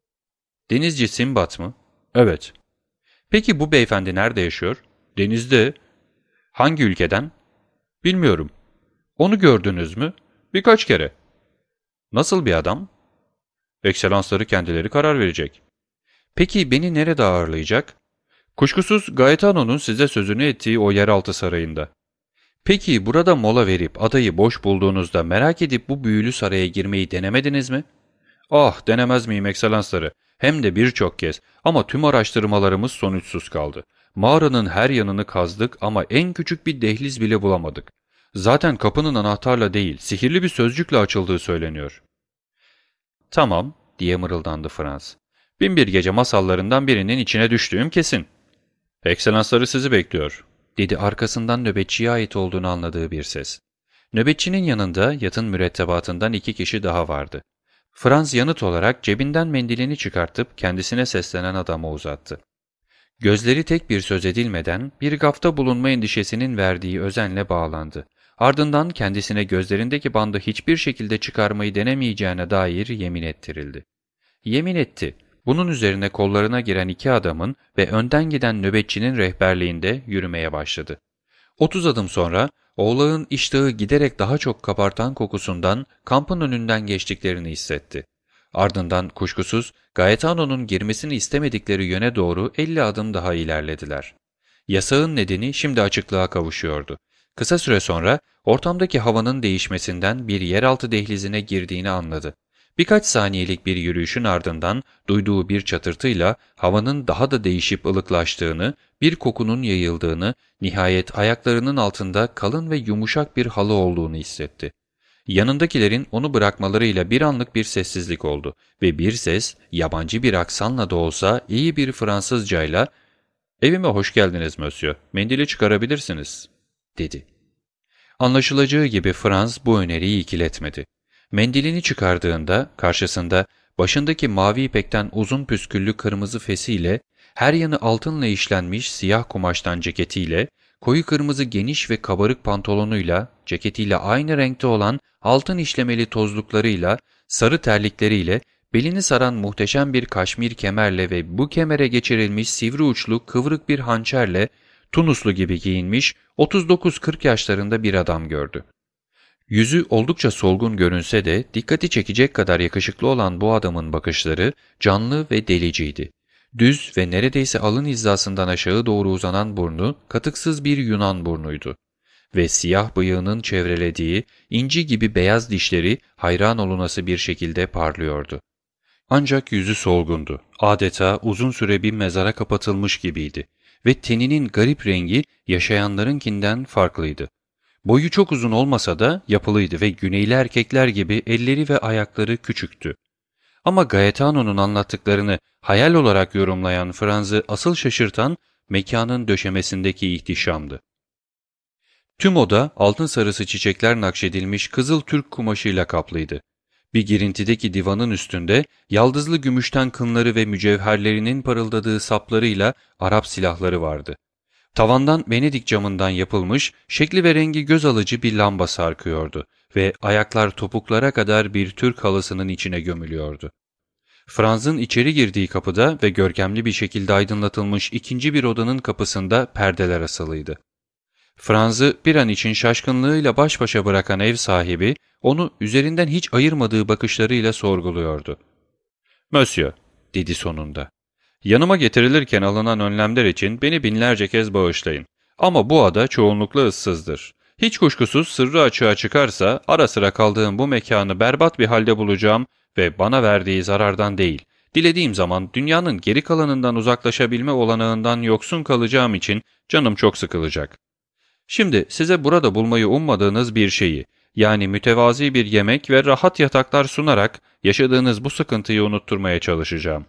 ''Denizci Simbat mı?'' ''Evet.'' ''Peki bu beyefendi nerede yaşıyor?'' ''Denizde.'' ''Hangi ülkeden?'' ''Bilmiyorum.'' ''Onu gördünüz mü?'' ''Birkaç kere.'' ''Nasıl bir adam?'' ''Ekselansları kendileri karar verecek.'' ''Peki beni nerede ağırlayacak?'' ''Kuşkusuz Gaetano'nun size sözünü ettiği o yeraltı sarayında.'' ''Peki burada mola verip adayı boş bulduğunuzda merak edip bu büyülü saraya girmeyi denemediniz mi?'' ''Ah, denemez miyim ekselansları? Hem de birçok kez ama tüm araştırmalarımız sonuçsuz kaldı. Mağaranın her yanını kazdık ama en küçük bir dehliz bile bulamadık. Zaten kapının anahtarla değil, sihirli bir sözcükle açıldığı söyleniyor.'' ''Tamam'' diye mırıldandı Franz. ''Binbir Gece masallarından birinin içine düştüğüm kesin.'' ''Ekselansları sizi bekliyor.'' dedi arkasından nöbetçiye ait olduğunu anladığı bir ses. Nöbetçinin yanında yatın mürettebatından iki kişi daha vardı. Franz yanıt olarak cebinden mendilini çıkartıp kendisine seslenen adama uzattı. Gözleri tek bir söz edilmeden bir gafta bulunma endişesinin verdiği özenle bağlandı. Ardından kendisine gözlerindeki bandı hiçbir şekilde çıkarmayı denemeyeceğine dair yemin ettirildi. Yemin etti. Bunun üzerine kollarına giren iki adamın ve önden giden nöbetçinin rehberliğinde yürümeye başladı. Otuz adım sonra oğlağın iştahı giderek daha çok kabartan kokusundan kampın önünden geçtiklerini hissetti. Ardından kuşkusuz Gaetano'nun girmesini istemedikleri yöne doğru elli adım daha ilerlediler. Yasağın nedeni şimdi açıklığa kavuşuyordu. Kısa süre sonra ortamdaki havanın değişmesinden bir yeraltı dehlizine girdiğini anladı. Birkaç saniyelik bir yürüyüşün ardından duyduğu bir çatırtıyla havanın daha da değişip ılıklaştığını, bir kokunun yayıldığını, nihayet ayaklarının altında kalın ve yumuşak bir halı olduğunu hissetti. Yanındakilerin onu bırakmalarıyla bir anlık bir sessizlik oldu ve bir ses, yabancı bir aksanla da olsa iyi bir Fransızcayla ''Evime hoş geldiniz Monsieur, mendili çıkarabilirsiniz.'' dedi. Anlaşılacağı gibi Franz bu öneriyi ikiletmedi. Mendilini çıkardığında karşısında başındaki mavi ipekten uzun püsküllü kırmızı fesiyle, her yanı altınla işlenmiş siyah kumaştan ceketiyle, koyu kırmızı geniş ve kabarık pantolonuyla, ceketiyle aynı renkte olan altın işlemeli tozluklarıyla, sarı terlikleriyle, belini saran muhteşem bir kaşmir kemerle ve bu kemere geçirilmiş sivri uçlu kıvrık bir hançerle, Tunuslu gibi giyinmiş otuz dokuz kırk yaşlarında bir adam gördü. Yüzü oldukça solgun görünse de dikkati çekecek kadar yakışıklı olan bu adamın bakışları canlı ve deliciydi. Düz ve neredeyse alın hizasından aşağı doğru uzanan burnu katıksız bir Yunan burnuydu. Ve siyah bıyığının çevrelediği inci gibi beyaz dişleri hayran olunası bir şekilde parlıyordu. Ancak yüzü solgundu. Adeta uzun süre bir mezara kapatılmış gibiydi. Ve teninin garip rengi yaşayanlarınkinden farklıydı. Boyu çok uzun olmasa da yapılıydı ve güneyli erkekler gibi elleri ve ayakları küçüktü. Ama Gaetano'nun anlattıklarını hayal olarak yorumlayan Franz'ı asıl şaşırtan mekanın döşemesindeki ihtişamdı. Tüm oda altın sarısı çiçekler nakşedilmiş kızıl Türk kumaşıyla kaplıydı. Bir girintideki divanın üstünde yaldızlı gümüşten kınları ve mücevherlerinin parıldadığı saplarıyla Arap silahları vardı. Tavandan Venedik camından yapılmış, şekli ve rengi göz alıcı bir lamba sarkıyordu ve ayaklar topuklara kadar bir Türk halısının içine gömülüyordu. Franz'ın içeri girdiği kapıda ve görkemli bir şekilde aydınlatılmış ikinci bir odanın kapısında perdeler asılıydı. Franz'ı bir an için şaşkınlığıyla baş başa bırakan ev sahibi, onu üzerinden hiç ayırmadığı bakışlarıyla sorguluyordu. "Monsieur," dedi sonunda. "Yanıma getirilirken alınan önlemler için beni binlerce kez bağışlayın. Ama bu ada çoğunlukla ıssızdır. Hiç kuşkusuz sırrı açığa çıkarsa ara sıra kaldığım bu mekanı berbat bir halde bulacağım ve bana verdiği zarardan değil, dilediğim zaman dünyanın geri kalanından uzaklaşabilme olanağından yoksun kalacağım için canım çok sıkılacak. Şimdi size burada bulmayı ummadığınız bir şeyi, yani mütevazi bir yemek ve rahat yataklar sunarak yaşadığınız bu sıkıntıyı unutturmaya çalışacağım."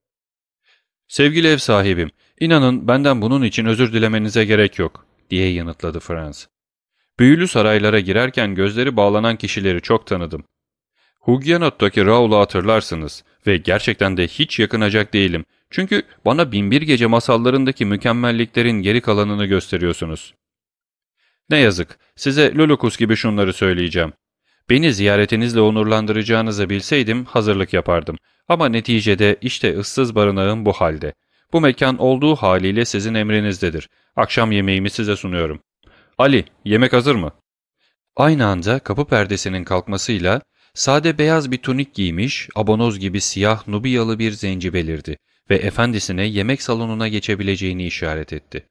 "Sevgili ev sahibim, inanın benden bunun için özür dilemenize gerek yok," diye yanıtladı Franz. "Büyülü saraylara girerken gözleri bağlanan kişileri çok tanıdım. Huguenot'taki Raoul'u hatırlarsınız ve gerçekten de hiç yakınacak değilim. Çünkü bana Binbir Gece masallarındaki mükemmelliklerin geri kalanını gösteriyorsunuz. Ne yazık, size Lulukus gibi şunları söyleyeceğim. Beni ziyaretinizle onurlandıracağınızı bilseydim hazırlık yapardım. Ama neticede işte ıssız barınağım bu halde. Bu mekan olduğu haliyle sizin emrinizdedir. Akşam yemeğimi size sunuyorum. Ali, yemek hazır mı?" Aynı anda kapı perdesinin kalkmasıyla sade beyaz bir tunik giymiş, abonoz gibi siyah nubiyalı bir zenci belirdi ve efendisine yemek salonuna geçebileceğini işaret etti.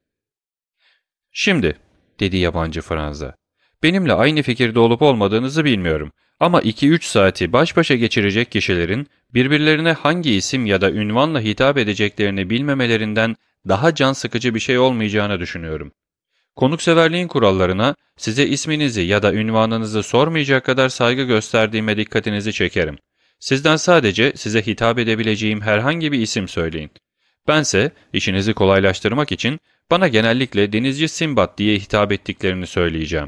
"Şimdi," dedi yabancı Franz'a, "benimle aynı fikirde olup olmadığınızı bilmiyorum. Ama iki üç saati baş başa geçirecek kişilerin birbirlerine hangi isim ya da ünvanla hitap edeceklerini bilmemelerinden daha can sıkıcı bir şey olmayacağını düşünüyorum. Konukseverliğin kurallarına size isminizi ya da ünvanınızı sormayacak kadar saygı gösterdiğime dikkatinizi çekerim. Sizden sadece size hitap edebileceğim herhangi bir isim söyleyin. Bense işinizi kolaylaştırmak için bana genellikle denizci Sinbad diye hitap ettiklerini söyleyeceğim."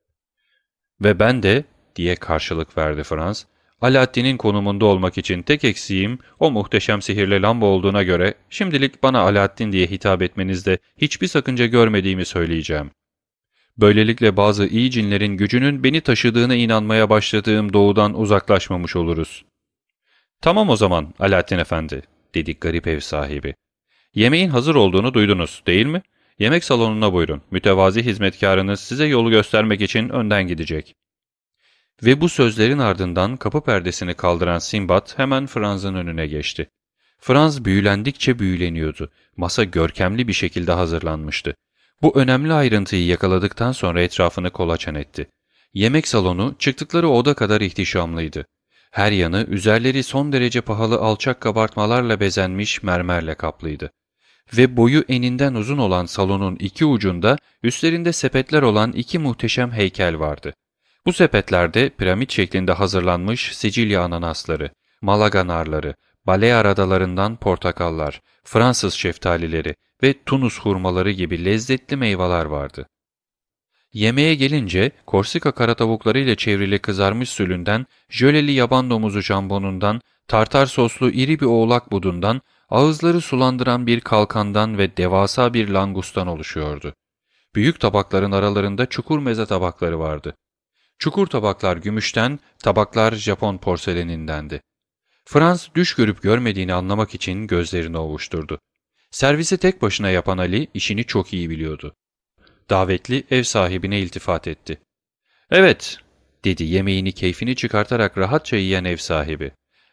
"Ve ben de," diye karşılık verdi Franz, "Alaaddin'in konumunda olmak için tek eksiğim o muhteşem sihirli lamba olduğuna göre şimdilik bana Alaaddin diye hitap etmenizde hiçbir sakınca görmediğimi söyleyeceğim. Böylelikle bazı iyi cinlerin gücünün beni taşıdığına inanmaya başladığım doğudan uzaklaşmamış oluruz." "Tamam o zaman Alaaddin Efendi," dedi garip ev sahibi. "Yemeğin hazır olduğunu duydunuz, değil mi? Yemek salonuna buyurun. Mütevazi hizmetkarınız size yolu göstermek için önden gidecek." Ve bu sözlerin ardından kapı perdesini kaldıran Sinbad hemen Franz'ın önüne geçti. Franz büyülendikçe büyüleniyordu. Masa görkemli bir şekilde hazırlanmıştı. Bu önemli ayrıntıyı yakaladıktan sonra etrafını kolaçan etti. Yemek salonu çıktıkları oda kadar ihtişamlıydı. Her yanı üzerleri son derece pahalı alçak kabartmalarla bezenmiş mermerle kaplıydı. Ve boyu eninden uzun olan salonun iki ucunda üstlerinde sepetler olan iki muhteşem heykel vardı. Bu sepetlerde piramit şeklinde hazırlanmış Sicilya ananasları, Malaga narları, Balear adalarından portakallar, Fransız şeftalileri ve Tunus hurmaları gibi lezzetli meyveler vardı. Yemeğe gelince Korsika karatavukları ile çevrili kızarmış sülünden, jöleli yaban domuzu jambonundan, tartar soslu iri bir oğlak budundan, ağızları sulandıran bir kalkandan ve devasa bir langustan oluşuyordu. Büyük tabakların aralarında çukur meze tabakları vardı. Çukur tabaklar gümüşten, tabaklar Japon porselenindendi. Franz düş görüp görmediğini anlamak için gözlerini ovuşturdu. Servisi tek başına yapan Ali işini çok iyi biliyordu. Davetli ev sahibine iltifat etti. "Evet," dedi yemeğini keyfini çıkartarak rahatça yiyen ev sahibi.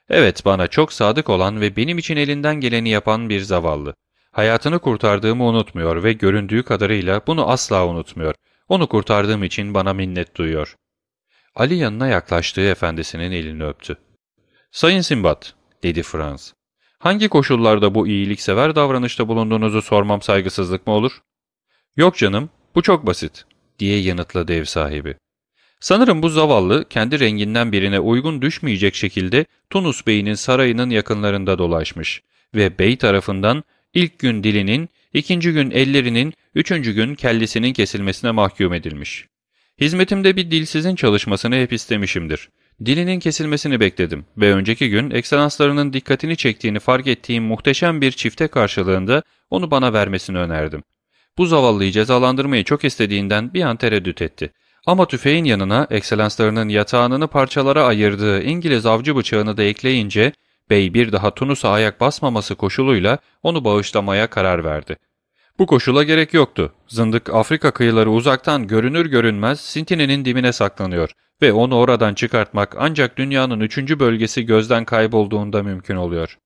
Evet, bana çok sadık olan ve benim için elinden geleni yapan bir zavallı. Hayatını kurtardığımı unutmuyor ve göründüğü kadarıyla bunu asla unutmuyor. Onu kurtardığım için bana minnet duyuyor. Ali yanına yaklaştığı efendisinin elini öptü. ''Sayın Sinbad'' dedi Franz. ''Hangi koşullarda bu iyiliksever davranışta bulunduğunuzu sormam saygısızlık mı olur?'' ''Yok canım, bu çok basit'' diye yanıtladı ev sahibi. ''Sanırım bu zavallı kendi renginden birine uygun düşmeyecek şekilde Tunus Bey'inin sarayının yakınlarında dolaşmış ve bey tarafından ilk gün dilinin, ikinci gün ellerinin, üçüncü gün kellesinin kesilmesine mahkum edilmiş. Hizmetimde bir dilsizin çalışmasını hep istemişimdir. Dilinin kesilmesini bekledim ve önceki gün ekselanslarının dikkatini çektiğini fark ettiğim muhteşem bir çifte karşılığında onu bana vermesini önerdim. Bu zavallıyı cezalandırmayı çok istediğinden bir an tereddüt etti. Ama tüfeğin yanına ekselanslarının yatağını parçalara ayırdığı İngiliz avcı bıçağını da ekleyince, bey bir daha Tunus'a ayak basmaması koşuluyla onu bağışlamaya karar verdi. Bu koşula gerek yoktu. Zındık Afrika kıyıları uzaktan görünür görünmez Sintine'nin dibine saklanıyor ve onu oradan çıkartmak ancak dünyanın üçüncü bölgesi gözden kaybolduğunda mümkün oluyor.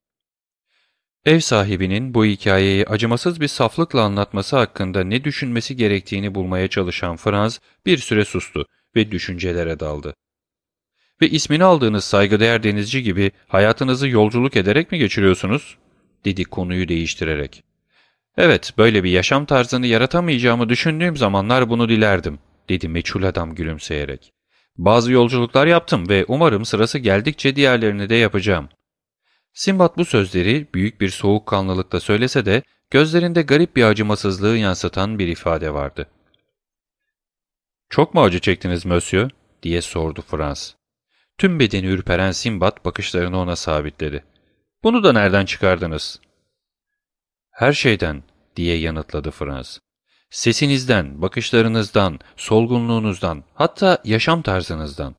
Ev sahibinin bu hikayeyi acımasız bir saflıkla anlatması hakkında ne düşünmesi gerektiğini bulmaya çalışan Franz bir süre sustu ve düşüncelere daldı. ''Ve ismini aldığınız saygıdeğer denizci gibi hayatınızı yolculuk ederek mi geçiriyorsunuz?'' dedi konuyu değiştirerek. ''Evet, böyle bir yaşam tarzını yaratamayacağımı düşündüğüm zamanlar bunu dilerdim'' dedi meçhul adam gülümseyerek. ''Bazı yolculuklar yaptım ve umarım sırası geldikçe diğerlerini de yapacağım.'' Sinbad bu sözleri büyük bir soğukkanlılıkla söylese de gözlerinde garip bir acımasızlığı yansıtan bir ifade vardı. ''Çok mu acı çektiniz Monsieur?'' diye sordu Franz. Tüm bedeni ürperen Sinbad bakışlarını ona sabitledi. ''Bunu da nereden çıkardınız?'' ''Her şeyden'' diye yanıtladı Franz. ''Sesinizden, bakışlarınızdan, solgunluğunuzdan, hatta yaşam tarzınızdan.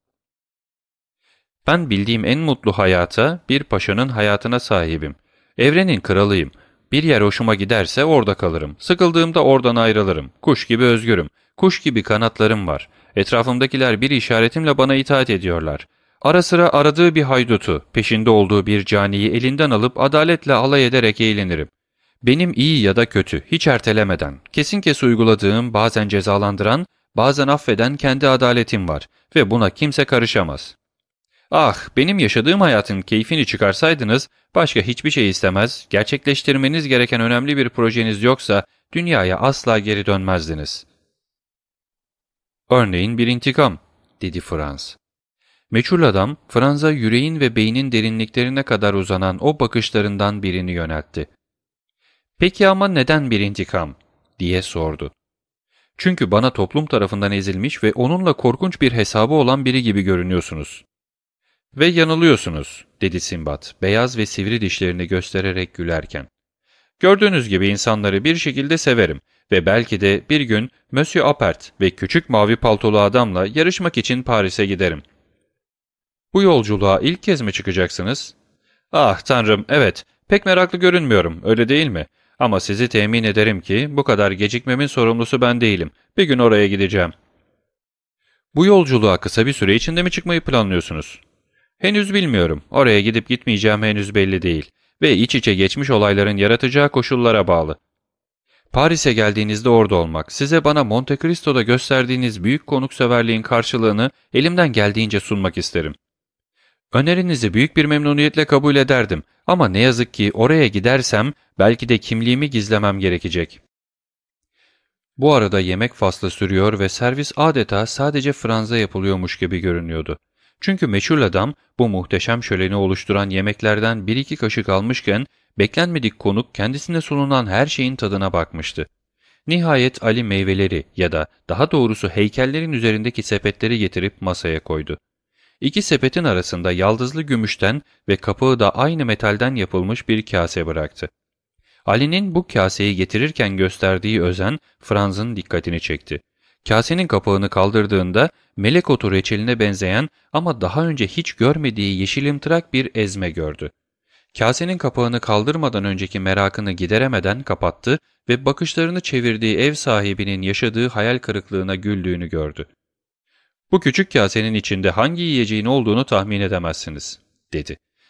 Ben bildiğim en mutlu hayata, bir paşanın hayatına sahibim. Evrenin kralıyım. Bir yer hoşuma giderse orada kalırım. Sıkıldığımda oradan ayrılırım. Kuş gibi özgürüm. Kuş gibi kanatlarım var. Etrafımdakiler bir işaretimle bana itaat ediyorlar. Ara sıra aradığı bir haydutu, peşinde olduğu bir caniyi elinden alıp adaletle alay ederek eğlenirim. Benim iyi ya da kötü, hiç ertelemeden, kesin kes uyguladığım, bazen cezalandıran, bazen affeden kendi adaletim var ve buna kimse karışamaz. Ah, benim yaşadığım hayatın keyfini çıkarsaydınız, başka hiçbir şey istemez, gerçekleştirmeniz gereken önemli bir projeniz yoksa, dünyaya asla geri dönmezdiniz. Örneğin bir intikam, dedi Franz. Meçhul adam, Franz'a yüreğin ve beynin derinliklerine kadar uzanan o bakışlarından birini yöneltti. ''Peki ama neden bir intikam?'' diye sordu. ''Çünkü bana toplum tarafından ezilmiş ve onunla korkunç bir hesabı olan biri gibi görünüyorsunuz.'' ''Ve yanılıyorsunuz'' dedi Sinbad, beyaz ve sivri dişlerini göstererek gülerken. ''Gördüğünüz gibi insanları bir şekilde severim ve belki de bir gün Monsieur Appert ve küçük mavi paltolu adamla yarışmak için Paris'e giderim.'' ''Bu yolculuğa ilk kez mi çıkacaksınız?'' ''Ah tanrım, evet, pek meraklı görünmüyorum, öyle değil mi? Ama sizi temin ederim ki bu kadar gecikmemin sorumlusu ben değilim. Bir gün oraya gideceğim.'' ''Bu yolculuğa kısa bir süre içinde mi çıkmayı planlıyorsunuz?'' ''Henüz bilmiyorum. Oraya gidip gitmeyeceğim henüz belli değil ve iç içe geçmiş olayların yaratacağı koşullara bağlı. Paris'e geldiğinizde orada olmak, size bana Monte Cristo'da gösterdiğiniz büyük konukseverliğin karşılığını elimden geldiğince sunmak isterim. Önerinizi büyük bir memnuniyetle kabul ederdim ama ne yazık ki oraya gidersem belki de kimliğimi gizlemem gerekecek.'' Bu arada yemek faslı sürüyor ve servis adeta sadece Franz'a yapılıyormuş gibi görünüyordu. Çünkü meçhul adam bu muhteşem şöleni oluşturan yemeklerden bir iki kaşık almışken beklenmedik konuk kendisine sunulan her şeyin tadına bakmıştı. Nihayet Ali meyveleri ya da daha doğrusu heykellerin üzerindeki sepetleri getirip masaya koydu. İki sepetin arasında yaldızlı gümüşten ve kapağı da aynı metalden yapılmış bir kase bıraktı. Ali'nin bu kaseyi getirirken gösterdiği özen Franz'ın dikkatini çekti. Kasenin kapağını kaldırdığında melek otu reçeline benzeyen ama daha önce hiç görmediği yeşilimtırak bir ezme gördü. Kasenin kapağını kaldırmadan önceki merakını gideremeden kapattı ve bakışlarını çevirdiği ev sahibinin yaşadığı hayal kırıklığına güldüğünü gördü. ''Bu küçük kasenin içinde hangi yiyeceğin olduğunu tahmin edemezsiniz.'' dedi.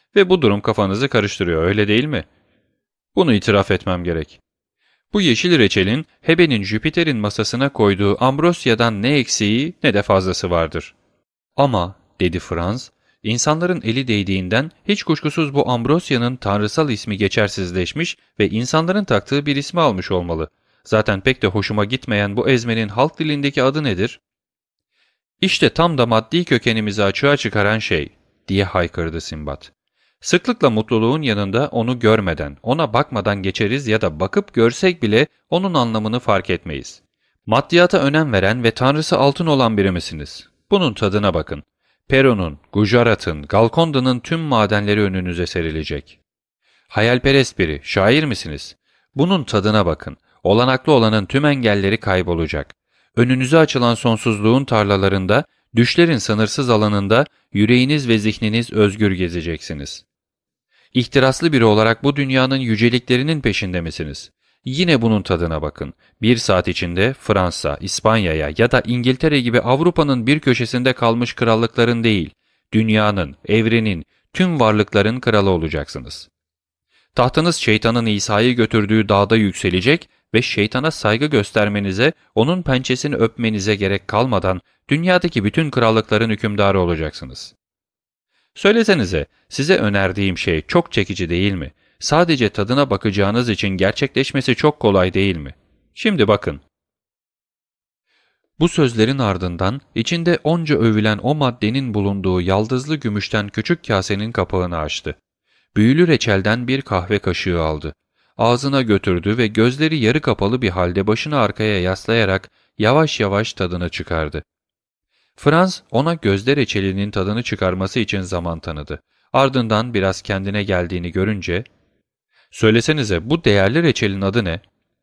Ve bu durum kafanızı karıştırıyor, öyle değil mi? Bunu itiraf etmem gerek. Bu yeşil reçelin Hebe'nin Jüpiter'in masasına koyduğu Ambrosya'dan ne eksiği ne de fazlası vardır. Ama, dedi Franz, insanların eli değdiğinden hiç kuşkusuz bu Ambrosya'nın tanrısal ismi geçersizleşmiş ve insanların taktığı bir ismi almış olmalı. Zaten pek de hoşuma gitmeyen bu ezmenin halk dilindeki adı nedir? İşte tam da maddi kökenimizi açığa çıkaran şey, diye haykırdı Sinbad. Sıklıkla mutluluğun yanında onu görmeden, ona bakmadan geçeriz ya da bakıp görsek bile onun anlamını fark etmeyiz. Maddiyata önem veren ve tanrısı altın olan biri misiniz? Bunun tadına bakın. Peru'nun, Gujarat'ın, Golkonda'nın tüm madenleri önünüze serilecek. Hayalperest biri, şair misiniz? Bunun tadına bakın. Olanaklı olanın tüm engelleri kaybolacak. Önünüze açılan sonsuzluğun tarlalarında, düşlerin sınırsız alanında yüreğiniz ve zihniniz özgür gezeceksiniz. İhtiraslı biri olarak bu dünyanın yüceliklerinin peşinde misiniz? Yine bunun tadına bakın. Bir saat içinde Fransa, İspanya'ya ya da İngiltere gibi Avrupa'nın bir köşesinde kalmış krallıkların değil, dünyanın, evrenin, tüm varlıkların kralı olacaksınız. Tahtınız şeytanın İsa'yı götürdüğü dağda yükselecek ve şeytana saygı göstermenize, onun pençesini öpmenize gerek kalmadan dünyadaki bütün krallıkların hükümdarı olacaksınız. Söylesenize, size önerdiğim şey çok çekici değil mi? Sadece tadına bakacağınız için gerçekleşmesi çok kolay değil mi? Şimdi bakın. Bu sözlerin ardından içinde onca övülen o maddenin bulunduğu yaldızlı gümüşten küçük kasenin kapağını açtı. Büyülü reçelden bir kahve kaşığı aldı. Ağzına götürdü ve gözleri yarı kapalı bir halde başını arkaya yaslayarak yavaş yavaş tadını çıkardı. Franz ona gözde reçelinin tadını çıkarması için zaman tanıdı. Ardından biraz kendine geldiğini görünce, ''Söylesenize bu değerli reçelin adı ne?''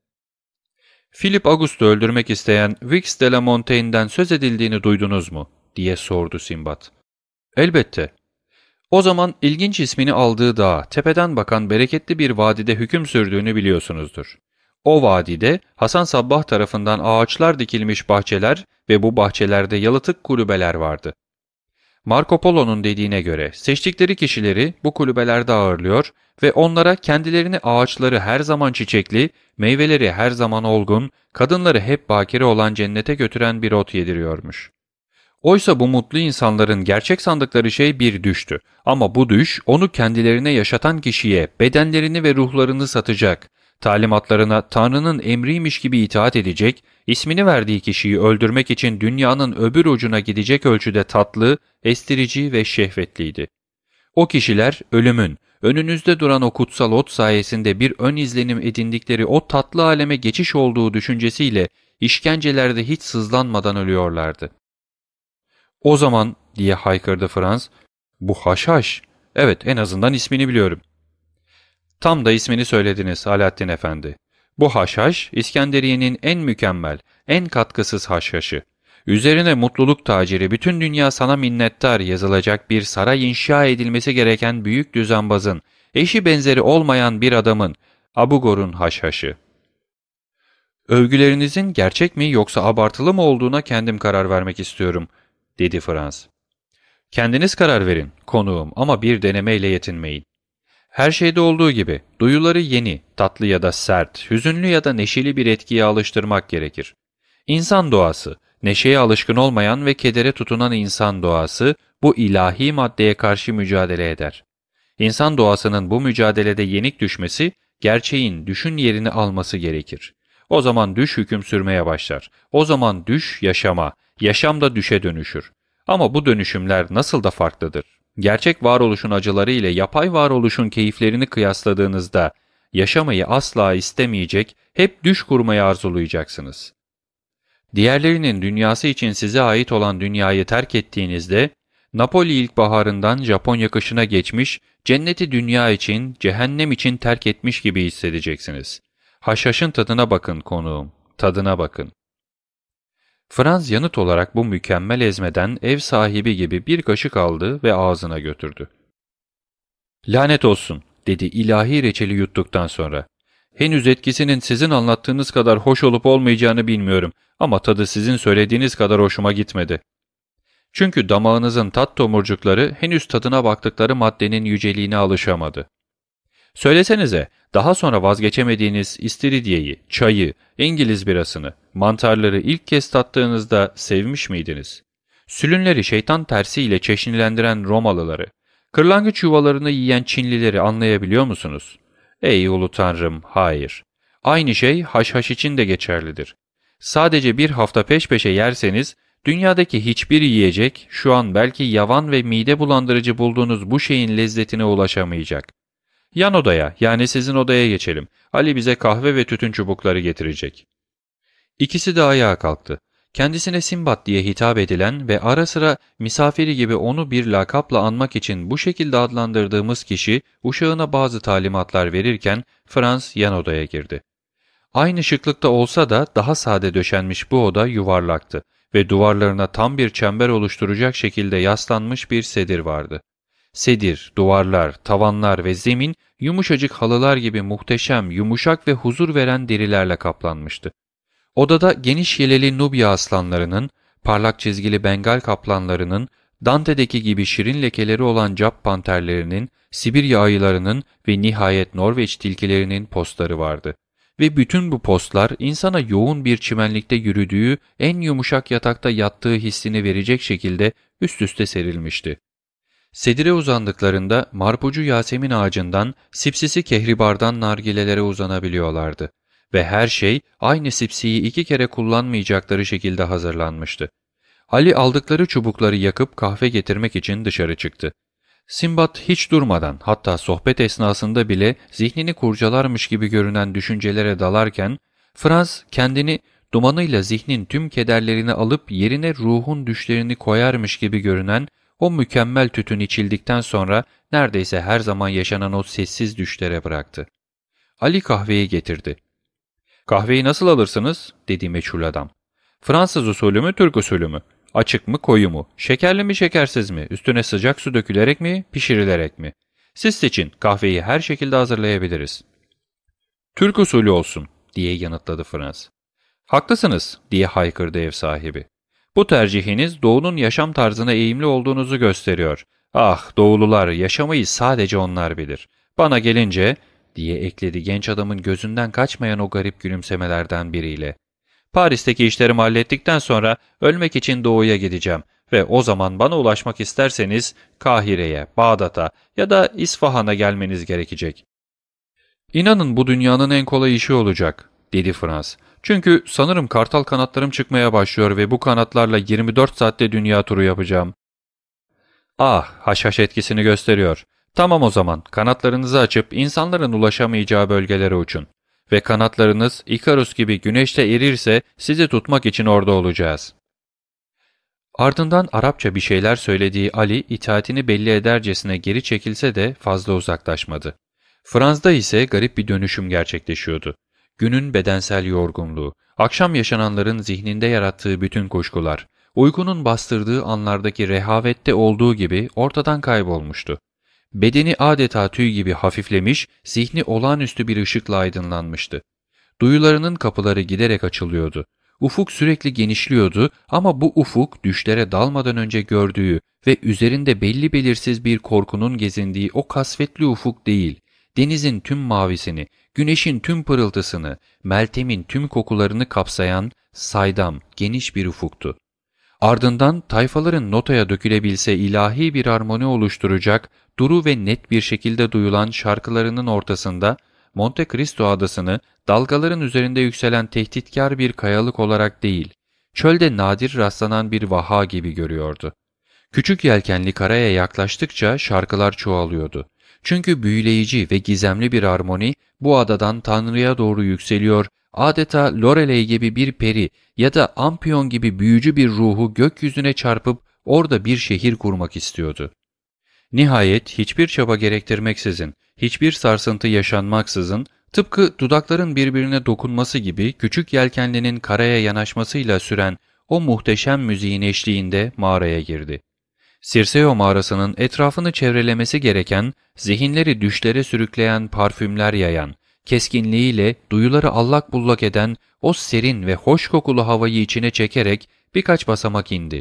''Philip August'u öldürmek isteyen Vix de la Montaigne'den söz edildiğini duydunuz mu?'' diye sordu Sinbad. ''Elbette. O zaman ilginç ismini aldığı dağ, tepeden bakan bereketli bir vadide hüküm sürdüğünü biliyorsunuzdur. O vadide Hasan Sabbah tarafından ağaçlar dikilmiş bahçeler ve bu bahçelerde yalıtık kulübeler vardı. Marco Polo'nun dediğine göre seçtikleri kişileri bu kulübelerde ağırlıyor ve onlara kendilerini ağaçları her zaman çiçekli, meyveleri her zaman olgun, kadınları hep bakire olan cennete götüren bir ot yediriyormuş. Oysa bu mutlu insanların gerçek sandıkları şey bir düştü. Ama bu düş onu kendilerine yaşatan kişiye bedenlerini ve ruhlarını satacak, talimatlarına Tanrı'nın emriymiş gibi itaat edecek, ismini verdiği kişiyi öldürmek için dünyanın öbür ucuna gidecek ölçüde tatlı, estirici ve şehvetliydi. O kişiler ölümün, önünüzde duran o kutsal ot sayesinde bir ön izlenim edindikleri o tatlı aleme geçiş olduğu düşüncesiyle işkencelerde hiç sızlanmadan ölüyorlardı. ''O zaman'' diye haykırdı Franz, ''bu haşhaş. Evet, en azından ismini biliyorum.'' ''Tam da ismini söylediniz Alaaddin Efendi. Bu haşhaş, İskenderiye'nin en mükemmel, en katkısız haşhaşı. Üzerine mutluluk taciri, bütün dünya sana minnettar yazılacak bir saray inşa edilmesi gereken büyük düzenbazın, eşi benzeri olmayan bir adamın, Abugor'un haşhaşı. Övgülerinizin gerçek mi yoksa abartılı mı olduğuna kendim karar vermek istiyorum.'' dedi Franz. ''Kendiniz karar verin, konuğum, ama bir denemeyle yetinmeyin. Her şeyde olduğu gibi, duyuları yeni, tatlı ya da sert, hüzünlü ya da neşeli bir etkiye alıştırmak gerekir. İnsan doğası, neşeye alışkın olmayan ve kedere tutunan insan doğası, bu ilahi maddeye karşı mücadele eder. İnsan doğasının bu mücadelede yenik düşmesi, gerçeğin düşün yerini alması gerekir. O zaman düş hüküm sürmeye başlar. O zaman düş yaşama, yaşam da düşe dönüşür. Ama bu dönüşümler nasıl da farklıdır. Gerçek varoluşun acıları ile yapay varoluşun keyiflerini kıyasladığınızda, yaşamayı asla istemeyecek, hep düş kurmayı arzulayacaksınız. Diğerlerinin dünyası için size ait olan dünyayı terk ettiğinizde, Napoli ilkbaharından Japonya kışına geçmiş, cenneti dünya için, cehennem için terk etmiş gibi hissedeceksiniz. Haşhaşın tadına bakın konuğum, tadına bakın. Franz yanıt olarak bu mükemmel ezmeden ev sahibi gibi bir kaşık aldı ve ağzına götürdü. ''Lanet olsun'' dedi ilahi reçeli yuttuktan sonra. ''Henüz etkisinin sizin anlattığınız kadar hoş olup olmayacağını bilmiyorum ama tadı sizin söylediğiniz kadar hoşuma gitmedi.'' Çünkü damağınızın tat tomurcukları henüz tadına baktıkları maddenin yüceliğine alışamadı. Söylesenize, daha sonra vazgeçemediğiniz istiridyeyi, çayı, İngiliz birasını, mantarları ilk kez tattığınızda sevmiş miydiniz? Sülünleri şeytan tersiyle çeşnilendiren Romalıları, kırlangıç yuvalarını yiyen Çinlileri anlayabiliyor musunuz? Ey ulu tanrım, hayır. Aynı şey haşhaş için de geçerlidir. Sadece bir hafta peş peşe yerseniz, dünyadaki hiçbir yiyecek şu an belki yavan ve mide bulandırıcı bulduğunuz bu şeyin lezzetine ulaşamayacak. Yan odaya, yani sizin odaya geçelim. Ali bize kahve ve tütün çubukları getirecek. İkisi de ayağa kalktı. Kendisine Sinbad diye hitap edilen ve ara sıra misafiri gibi onu bir lakapla anmak için bu şekilde adlandırdığımız kişi uşağına bazı talimatlar verirken Frans yan odaya girdi. Aynı şıklıkta olsa da daha sade döşenmiş bu oda yuvarlaktı ve duvarlarına tam bir çember oluşturacak şekilde yaslanmış bir sedir vardı. Sedir, duvarlar, tavanlar ve zemin yumuşacık halılar gibi muhteşem, yumuşak ve huzur veren derilerle kaplanmıştı. Odada geniş yeleli Nubya aslanlarının, parlak çizgili Bengal kaplanlarının, Dante'deki gibi şirin lekeleri olan Jap panterlerinin, Sibirya ayılarının ve nihayet Norveç tilkilerinin postları vardı. Ve bütün bu postlar insana yoğun bir çimenlikte yürüdüğü, en yumuşak yatakta yattığı hissini verecek şekilde üst üste serilmişti. Sedire uzandıklarında marpucu Yasemin ağacından, sipsisi kehribardan nargilelere uzanabiliyorlardı. Ve her şey aynı sipsiyi iki kere kullanmayacakları şekilde hazırlanmıştı. Ali aldıkları çubukları yakıp kahve getirmek için dışarı çıktı. Sinbad hiç durmadan, hatta sohbet esnasında bile zihnini kurcalarmış gibi görünen düşüncelere dalarken, Frans kendini dumanıyla zihnin tüm kederlerini alıp yerine ruhun düşlerini koyarmış gibi görünen o mükemmel tütün içildikten sonra neredeyse her zaman yaşanan o sessiz düşlere bıraktı. Ali kahveyi getirdi. ''Kahveyi nasıl alırsınız?'' dedi meçhul adam. ''Fransız usulü mü, Türk usulü mü? Açık mı, koyu mu? Şekerli mi, şekersiz mi? Üstüne sıcak su dökülerek mi, pişirilerek mi? Siz seçin, kahveyi her şekilde hazırlayabiliriz.'' ''Türk usulü olsun.'' diye yanıtladı Frans. ''Haklısınız.'' diye haykırdı ev sahibi. ''Bu tercihiniz doğunun yaşam tarzına eğimli olduğunuzu gösteriyor. Ah, doğulular, yaşamayı sadece onlar bilir. Bana gelince, diye ekledi genç adamın gözünden kaçmayan o garip gülümsemelerden biriyle. Paris'teki işlerimi hallettikten sonra ölmek için doğuya gideceğim ve o zaman bana ulaşmak isterseniz Kahire'ye, Bağdat'a ya da İsfahan'a gelmeniz gerekecek. ''İnanın bu dünyanın en kolay işi olacak.'' dedi Frans. ''Çünkü sanırım kartal kanatlarım çıkmaya başlıyor ve bu kanatlarla yirmi dört saatte dünya turu yapacağım.'' ''Ah, haşhaş etkisini gösteriyor. Tamam o zaman, kanatlarınızı açıp insanların ulaşamayacağı bölgelere uçun. Ve kanatlarınız İkarus gibi güneşte erirse sizi tutmak için orada olacağız.'' Ardından Arapça bir şeyler söylediği Ali itaatini belli edercesine geri çekilse de fazla uzaklaşmadı. Frans'da ise garip bir dönüşüm gerçekleşiyordu. Günün bedensel yorgunluğu, akşam yaşananların zihninde yarattığı bütün kuşkular, uykunun bastırdığı anlardaki rehavette olduğu gibi ortadan kaybolmuştu. Bedeni adeta tüy gibi hafiflemiş, zihni olağanüstü bir ışıkla aydınlanmıştı. Duyularının kapıları giderek açılıyordu. Ufuk sürekli genişliyordu ama bu ufuk düşlere dalmadan önce gördüğü ve üzerinde belli belirsiz bir korkunun gezindiği o kasvetli ufuk değil, denizin tüm mavisini, güneşin tüm pırıltısını, Meltem'in tüm kokularını kapsayan saydam, geniş bir ufuktu. Ardından tayfaların notaya dökülebilse ilahi bir armoni oluşturacak, duru ve net bir şekilde duyulan şarkılarının ortasında Monte Cristo adasını dalgaların üzerinde yükselen tehditkar bir kayalık olarak değil, çölde nadir rastlanan bir vaha gibi görüyordu. Küçük yelkenli karaya yaklaştıkça şarkılar çoğalıyordu. Çünkü büyüleyici ve gizemli bir armoni bu adadan Tanrı'ya doğru yükseliyor, adeta Loreley gibi bir peri ya da Ampion gibi büyücü bir ruhu gökyüzüne çarpıp orada bir şehir kurmak istiyordu. Nihayet hiçbir çaba gerektirmeksizin, hiçbir sarsıntı yaşanmaksızın, tıpkı dudakların birbirine dokunması gibi küçük yelkenlinin karaya yanaşmasıyla süren o muhteşem müziğin eşliğinde mağaraya girdi. Sirseo mağarasının etrafını çevrelemesi gereken, zihinleri düşlere sürükleyen parfümler yayan, keskinliğiyle duyuları allak bullak eden o serin ve hoş kokulu havayı içine çekerek birkaç basamak indi.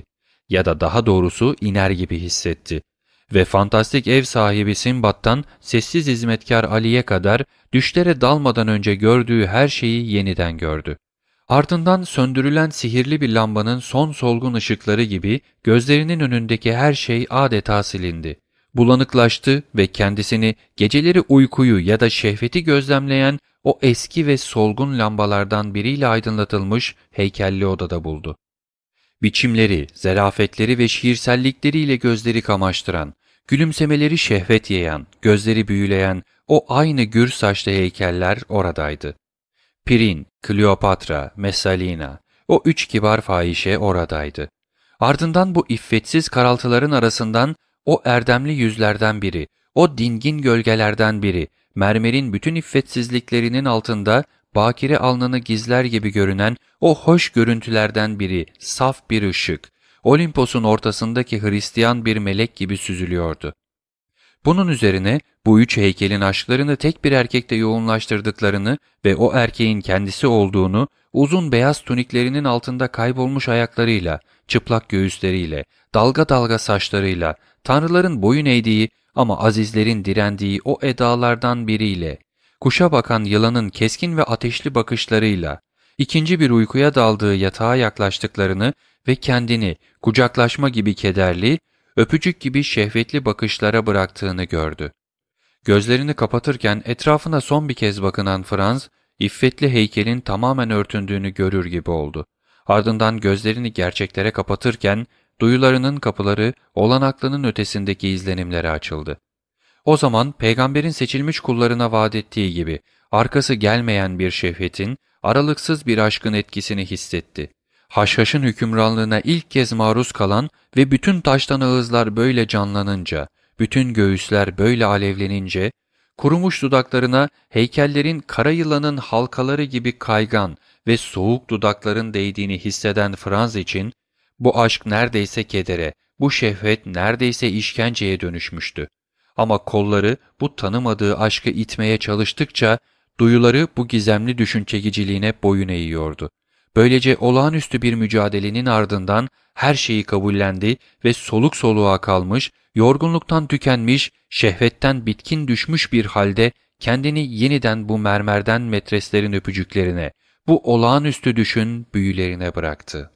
ya da daha doğrusu iner gibi hissetti. Ve fantastik ev sahibi Sinbad'dan sessiz hizmetkar Ali'ye kadar düşlere dalmadan önce gördüğü her şeyi yeniden gördü. Ardından söndürülen sihirli bir lambanın son solgun ışıkları gibi gözlerinin önündeki her şey adeta silindi. Bulanıklaştı ve kendisini geceleri uykuyu ya da şehveti gözlemleyen o eski ve solgun lambalardan biriyle aydınlatılmış heykelli odada buldu. Biçimleri, zarafetleri ve şiirsellikleriyle gözleri kamaştıran, gülümsemeleri şehvet yayan, gözleri büyüleyen o aynı gür saçlı heykeller oradaydı. Pirin, Kleopatra, Messalina, o üç kibar fahişe oradaydı. Ardından bu iffetsiz karaltıların arasından o erdemli yüzlerden biri, o dingin gölgelerden biri, mermerin bütün iffetsizliklerinin altında bakire alnını gizler gibi görünen o hoş görüntülerden biri, saf bir ışık, Olimpos'un ortasındaki Hristiyan bir melek gibi süzülüyordu. Bunun üzerine bu üç heykelin aşklarını tek bir erkekte yoğunlaştırdıklarını ve o erkeğin kendisi olduğunu uzun beyaz tuniklerinin altında kaybolmuş ayaklarıyla, çıplak göğüsleriyle, dalga dalga saçlarıyla, tanrıların boyun eğdiği ama azizlerin direndiği o edalardan biriyle, kuşa bakan yılanın keskin ve ateşli bakışlarıyla, ikinci bir uykuya daldığı yatağa yaklaştıklarını ve kendini kucaklaşma gibi kederli, öpücük gibi şehvetli bakışlara bıraktığını gördü. Gözlerini kapatırken etrafına son bir kez bakınan Franz, iffetli heykelin tamamen örtündüğünü görür gibi oldu. Ardından gözlerini gerçeklere kapatırken, duyularının kapıları olanaklının ötesindeki izlenimlere açıldı. O zaman peygamberin seçilmiş kullarına vaat ettiği gibi, arkası gelmeyen bir şehvetin, aralıksız bir aşkın etkisini hissetti. Haşhaşın hükümranlığına ilk kez maruz kalan ve bütün taştan ağızlar böyle canlanınca, bütün göğüsler böyle alevlenince, kurumuş dudaklarına heykellerin kara yılanın halkaları gibi kaygan ve soğuk dudakların değdiğini hisseden Franz için, bu aşk neredeyse kedere, bu şehvet neredeyse işkenceye dönüşmüştü. Ama kolları bu tanımadığı aşkı itmeye çalıştıkça, duyuları bu gizemli düşün çekiciliğine boyun eğiyordu. Böylece olağanüstü bir mücadelenin ardından her şeyi kabullendi ve soluk soluğa kalmış, yorgunluktan tükenmiş, şehvetten bitkin düşmüş bir halde kendini yeniden bu mermerden metreslerin öpücüklerine, bu olağanüstü düşün büyülerine bıraktı.